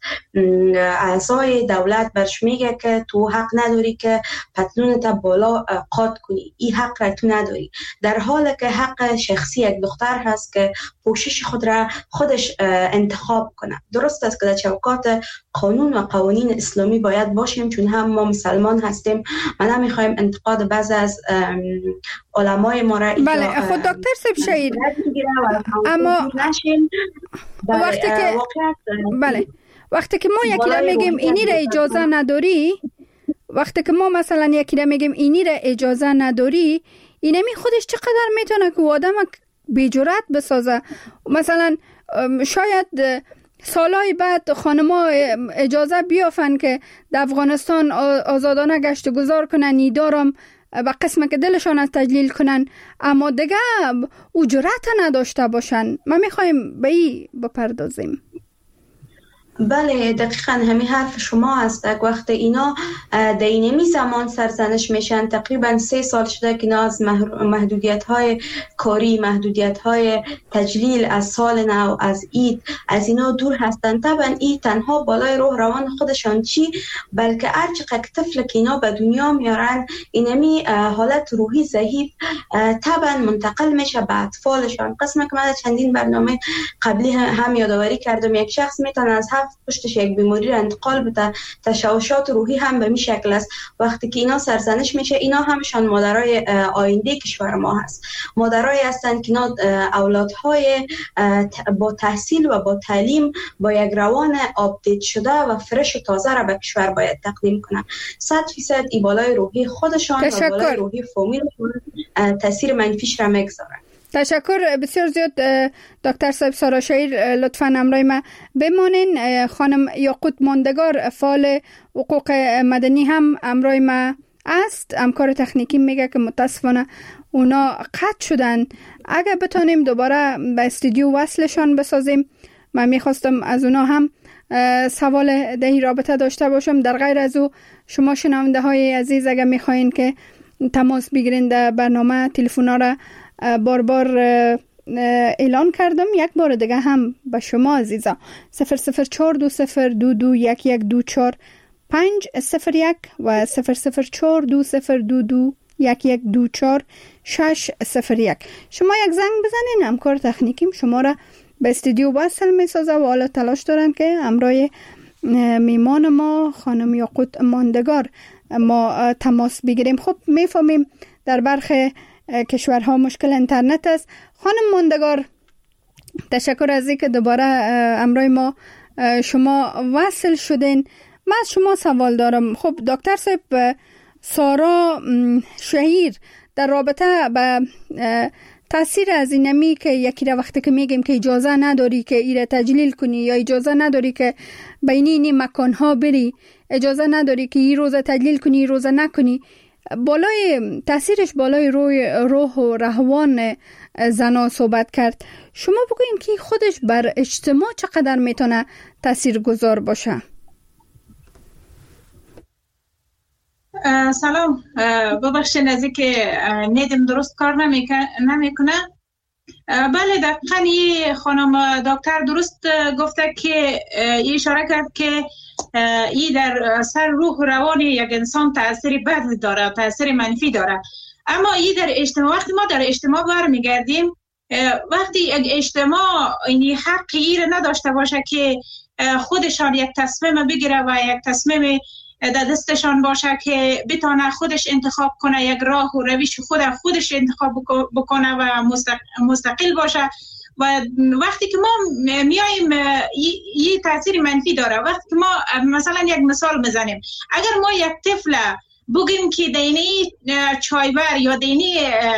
اعضای دولت برش میگه که تو حق نداری که پتلونت بالا قات کنی، این حق را تو نداری، در حالی که حق شخصی یک دختر هست که پوشش خود را خودش انتخاب کنه. درست است که در چوکات قانون و قوانین اسلامی باید باشیم، چون هم ما مسلمان هستیم. ما نمیخوایم انتقاد بعض از علمای ما را بله خود دکتر صاحب شهید، اما وقتی که بله وقتی که ما یکی را میگیم اینی را اجازه نداری، وقتی که ما مثلا یکی را میگیم اینی را اجازه نداری، اینمی خودش چقدر میتونه که آدم بی جرأت بسازه. مثلا شاید سالهای بعد خانما اجازه بیافن که در افغانستان آزادانه گشت گذار کنن، نیدارم و قسم که دلشان از تجلیل کنن، اما دیگه او جرأت نداشته باشن. ما میخوایم به این بپردازیم. بله دقیقاً همین حرف شما است. وقت اینا در اینمی زمان سرزنش میشن، تقریبا سه سال شده که اینا از محدودیت های کاری، محدودیت های تجلیل از سال نو، از عید، از اینا دور هستن. طبعا این تنها بالای روح روان خودشان چی، بلکه هر چقدر طفل که اینا به دنیا میارن اینمی حالت روحی ضعیف طبعا منتقل میشه به اطفالشان. قسمه که من چندین برنامه قبلی هم یادآوری کردم، یک شخص میتونه از هفت پشتش یک بیماری را انتقال بده. تشوشات روحی هم به می شکل است. وقتی که اینا سرزنش میشه، اینا همشان مادرای آینده کشور ما هست. مادرای هستند که اینا اولادهای با تحصیل و با تعلیم با یک روان آپدیت شده و فرش و تازه را به کشور باید تقدیم کنند. صد فیصد ای بالای روحی خودشان و بالای روحی فامیلشون تاثیر منفیش را میگذارن. تشکر بسیار زیاد دکتر صاحب سارا شهیر. لطفاً همراه ما بمانین. خانم یاقوت ماندگار فعال حقوق مدنی هم همراه ما است. همکار تکنیکی میگه که متاسفانه اونا قطع شدن. اگر بتونیم دوباره به استودیو وصلشان بسازیم، من میخواستم از اونا هم سوال دهی رابطه داشته باشم. در غیر از او شما شنونده های عزیز اگر میخواین که تماس بگیرین در برنامه، تلفونا را بار بار اعلان کردم. یک بار دیگه هم به شما عزیزا صفر صفر چهار دو صفر دو دو یک یک دو چهار پنج صفر یک و صفر صفر چهار دو صفر دو دو یک یک دو چهار شش صفر یک. شما یک زنگ بزنین، همکار تکنیکیم شما را به استودیو وصل می سازه و حالا تلاش دارن که همراه میمان ما خانم یاقوت ماندگار ما تماس بگیریم. خب میفهمیم در برخی کشورها مشکل اینترنت است. خانم ماندگار تشکر از اینکه دوباره همراه ما شما وصل شدین. من از شما سوال دارم. خب دکتر صاحب سارا شهیر در رابطه به تاثیر از اینمی که یکی را وقتی که میگیم که اجازه نداری که ایره تجلیل کنی یا اجازه نداری که بین این مکانها بری، اجازه نداری که این روزه تجلیل کنی این روزه نکنی، بالای تاثیرش بالای روی روح و روان زنا صحبت کرد. شما بگوین که خودش بر اجتماع چقدر میتونه تاثیر گذار باشه؟ سلام، ببخشید از اینکه ندیم درست کار نمیکنه. بله دقیقاً خانم دکتر درست گفته که اشاره کرد که این در سر روح و روان یک انسان تأثیر بد داره، تأثیر منفی داره. اما این در اجتماع، وقتی ما در اجتماع برمیگردیم، وقتی یک اجتماع این حقی را نداشته باشه که خودشان یک تصمیم بگیره و یک تصمیم در دستشان باشه که بتونه خودش انتخاب کنه، یک راه و روش خود خودش انتخاب بکنه و مستقل باشه، و وقتی که ما میایم یه تاثیر منفی داره. وقتی که ما مثلا یک مثال بزنیم، اگر ما یک طفل بگیم که دینی چایبر یا دینی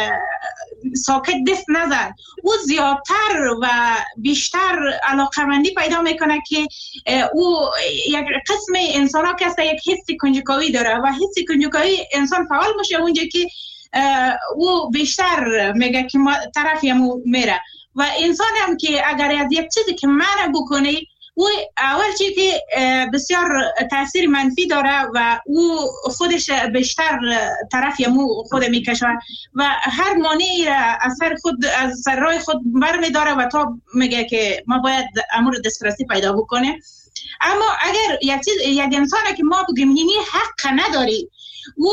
ساکت دست نزن، او زیادتر و بیشتر علاقمندی پیدا میکنه که او یک قسم انسان ها که است یک حس کنجکاوی داره و حس کنجکاوی انسان فعال میشه اونجا که او بیشتر میگه که ما طرفی همو میره. و انسان هم که اگر از یک چیزی که منع بکنه، او اول چیزی که بسیار تاثیر منفی داره و او خودش بیشتر طرفی مو خود میکشه و هر مانعی را از سر خود از سر راه خود برمی داره و تا میگه که ما باید امور دسترسی پیدا بکنه. اما اگر یک چیز یک انسان که ما بگیم اینی حق نداری، او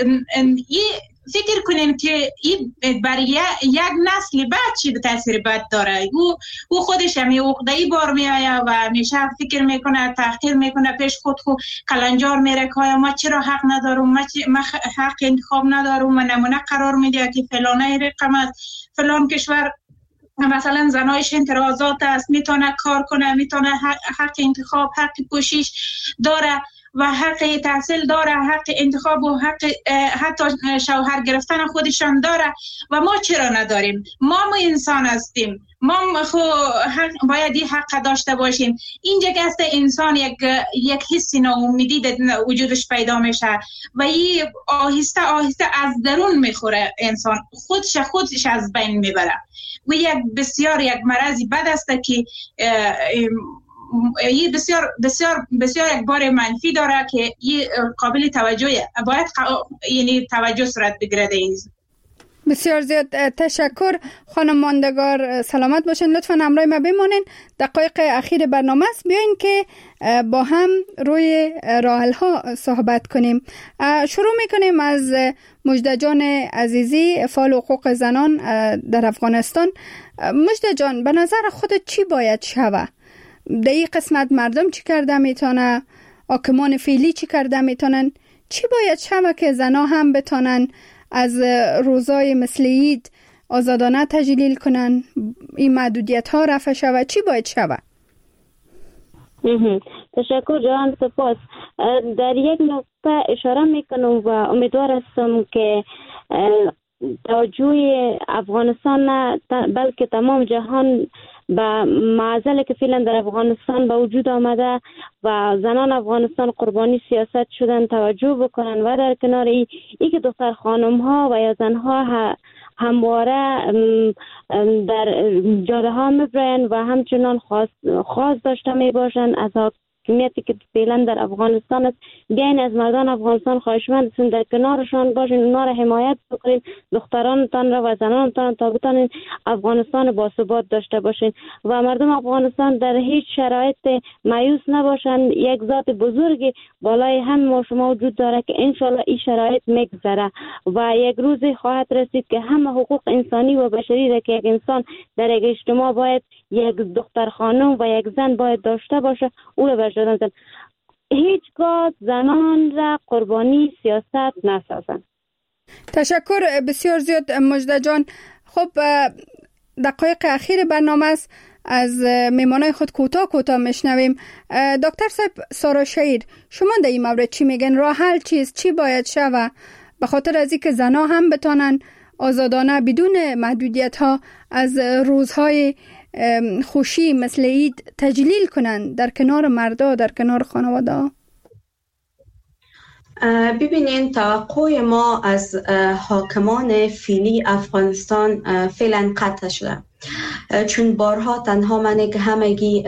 فکر کنیم که این برای یک نسل بعد چی تاثیر بد داره. او او خودش هم عقده‌ای بار میآید و میشه فکر میکنه، تحقیر میکنه پیش خود، خود کلنجار میره که ما چرا حق ندارم، ما, ما حق انتخاب ندارم و نمونه قرار میده که فلانه رقم است، فلان کشور مثلا زنایش انترازات است، میتونه کار کنه، میتونه حق, حق انتخاب، حق پوشش داره و حق تحصیل داره، حق انتخاب و حق حتی شوهر گرفتن خودشان داره و ما چرا نداریم؟ ما ما انسان هستیم، ما خو باید این حق داشته باشیم. اینجا که است انسان یک یک حس ناامیدی در وجودش پیدا میشه و این آهسته آهسته از درون میخوره، انسان خودش خودش از بین میبره و یک بسیار یک مرضی بد است که این بسیار بسیار بسیار یک بار منفی داره که این قابل توجهه، باید یعنی توجه صورت بگیره. این بسیار زیاد تشکر خانم ماندگار، سلامت باشین. لطفا همراه ما بمانین، دقایق اخیر برنامه است، بیاین که با هم روی راحل ها صحبت کنیم. شروع میکنیم از مجده جان عزیزی، فعال حقوق زنان در افغانستان. مجده جان، به نظر خودت چی باید شوه؟ در این قسمت مردم چی کرده میتونه؟ حاکمان فعلی چی کرده میتونن؟ چی باید شوه که زنها هم بتونن از روزای مثل عید آزادانه تجلیل کنن، این محدودیت ها رفع شود؟ چی باید شود؟ تشکر جان، سپاس. در یک نقطه اشاره میکنم و امیدوار هستم که توجه افغانستان نه بلکه تمام جهان به معضلی که فعلا در افغانستان به وجود آمده و زنان افغانستان قربانی سیاست شدن توجه بکنن و در کنار ای, ای که دختر خانم ها و یا زن ها همواره در جاده ها میبرن و همچنان خواست, خواست داشته می باشن از حاکمیتی که فعلا در افغانستان است. بیاین از مردان افغانستان خواهشمند هستیم در کنارشان باشین، اونا را حمایت بکنین، دخترانتان را و زنانتان تا بتانین افغانستان باثبات داشته باشین و مردم افغانستان در هیچ شرایط مایوس نباشن. یک ذات بزرگی بالای هم ما شما وجود داره که انشالله این شرایط میگذره و یک روزی خواهد رسید که همه حقوق انسانی و بشری را که یک انسان در یک اجتماع باید یک دختر خانم و یک زن باید داشته باشه او را برجادن زن. هیچگاه زنان را قربانی سیاست نسازن. تشکر بسیار زیاد مجده جان. خب دقایق اخیر برنامه است، از میمانای خود کوتاه کوتاه میشنویم. دکتر صاحب سارا شهیر، شما در این مورد چی میگن؟ راه حل چیست؟ چی باید شوه به خاطر از اینکه زنها هم بتانن آزادانه بدون محدودیت ها از روزهای خوشی مثل عید تجلیل کنن در کنار مردا، در کنار خانواده؟ ببینین، توقع ما از حاکمان فعلی افغانستان فعلا قطع شده، چون بارها تنها منه که همگی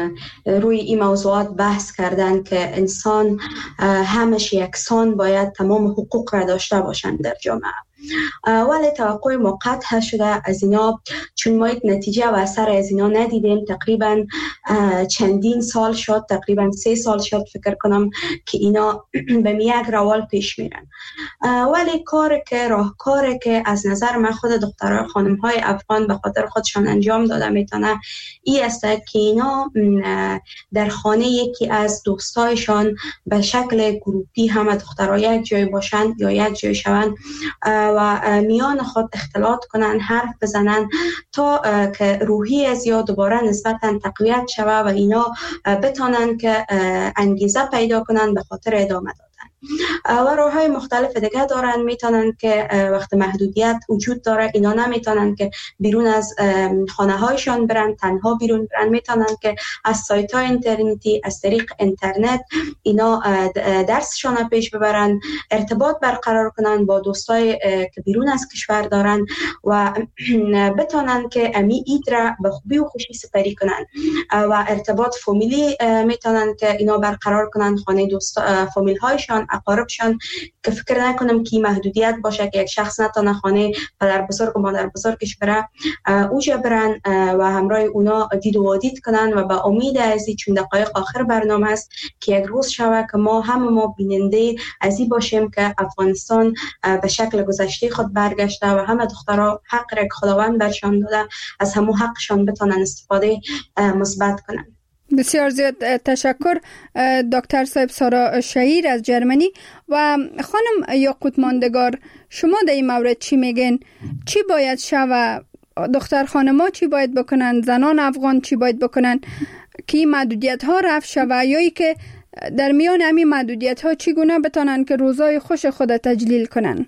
روی این موضوعات بحث کردن که انسان همش یکسان باید تمام حقوق را داشته باشند در جامعه، ولی توقع ما قطع شده از اینا، چون ما یک نتیجه و اثر از اینا ندیدیم. تقریبا چندین سال شد، تقریبا سه سال شد فکر کنم که اینا به یک روال پیش میرن، ولی کار که راهکار که از نظر من خود دخترای خانم های افغان به خاطر خودشان انجام داده میتونه ای است که اینا در خانه یکی از دوستایشان به شکل گروپی همه دخترها یک جای باشند یا یک جای شوند و میان خود اختلاط کنن، حرف بزنن تا که روحی از یا دوباره نسبتا تقویت شوه و اینا بتانن که انگیزه پیدا کنن به خاطر ادامه دادن. و راه های مختلف دیگه دارن، میتونن که وقت محدودیت وجود داره اینا نمیتونن که بیرون از خانه هایشان برن، تنها بیرون برن، میتونن که از سایت های اینترنتی از طریق اینترنت اینا درسشان پیش ببرن، ارتباط برقرار کنن با دوستای که بیرون از کشور دارن و بتونن که امی اید را به خوبی و خوشی سپری کنن و ارتباط فامیلی میتونن که اینا برقرار کنن، خانه دوست فامیل هایشان، اقاربشان، که فکر نکنم که محدودیت باشه که یک شخص نتونه خانه پدر بزرگ و مادر بزرگش بره اوجا برن و همراه اونا دید و وادید کنن و با امید ازی، چون دقایق آخر برنامه است که یک روز شوه که ما همه ما بیننده ازی باشیم که افغانستان به شکل گذشته خود برگشته و همه دخترها حق را که خداوند برشان داده از همون حقشان بتونن استفاده مثبت کنن. بسیار زیاد تشکر دکتر صاحب سارا شهیر از جرمنی. و خانم یاقوت ماندگار، شما در این مورد چی میگن؟ چی باید شوه؟ دختر خانما چی باید بکنن؟ زنان افغان چی باید بکنن که این محدودیت ها رفع شوه، یا ای که در میان همین محدودیت ها چگونه بتانن که روزای خوش خود تجلیل کنن؟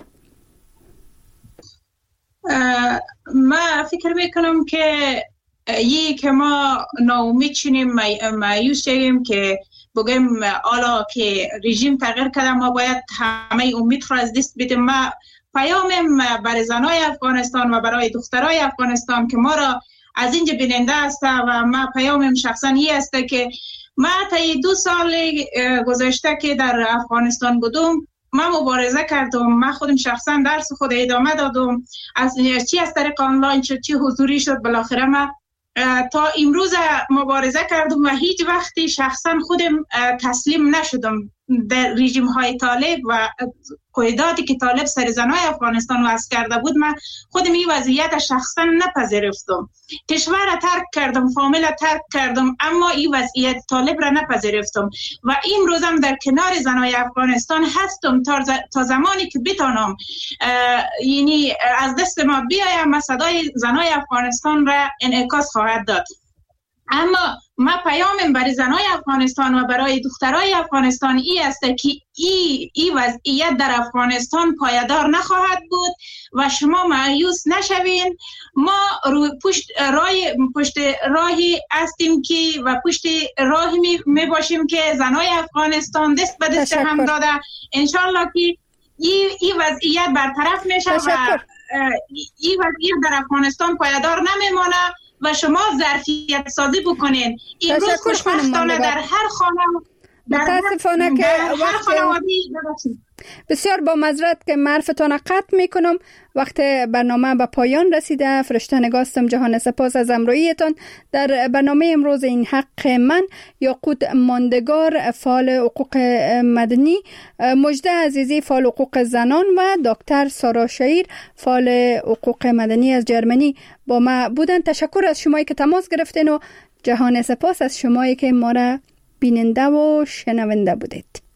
ما فکر میکنم که یی که ما ناامید شیم، مایوس شیم که بگیم حالا که رژیم تغییر کرده ما باید همه امید را از دست بدیم. ما پیامم برای زنای افغانستان و برای دخترای افغانستان که ما را از اینجا بیننده است و ما پیامم شخصا این است که ما تا دو سال گذشته که در افغانستان بودم ما مبارزه کردم. ما خودم شخصا درس خود ادامه دادم، از چی از طریق آنلاین شد چی حضوری شد، بالاخره ما تا امروز مبارزه کردم و هیچ وقتی شخصا خودم تسلیم نشدم در رژیم های طالب و قیداتی که طالب سر زنای افغانستان وضع کرده بود. من خودم این وضعیت شخصا نپذیرفتم. کشور را ترک کردم، فامیل را ترک کردم، اما این وضعیت طالب را نپذیرفتم و امروز هم در کنار زنای افغانستان هستم تا زمانی که بتانم یعنی از دست ما بیایم و صدای زنای افغانستان را انعکاس خواهد داد. اما ما پیامم برای زنای افغانستان و برای دخترای افغانستان ای است که ای, ای وضعیت در افغانستان پایدار نخواهد بود و شما مایوس نشوین. ما روی پشت راه پشت راهی هستیم که و پشت راهی می, می باشیم که زنای افغانستان دست به دست هم داده انشالله که ای, ای وضعیت برطرف میشه و ای وضعیت در افغانستان پایدار نمیمانه و شما ظرفیت سازی بکنین. امروز خوشبختانه در هر خانه متاسفانه که بسیار با معذرت که معرفتان قطع میکنم، وقت برنامه به پایان رسیده. فرشته نگاستم جهان سپاس از همراهیتان در برنامه امروز این حق من. یاقوت ماندگار فعال حقوق مدنی، مجده عزیزی فعال حقوق زنان و دکتر سارا شعیر فعال حقوق مدنی از جرمنی با ما بودن. تشکر از شمایی که تماس گرفتین و جهان سپاس از شمایی که ما را بیننده و شنونده بودید.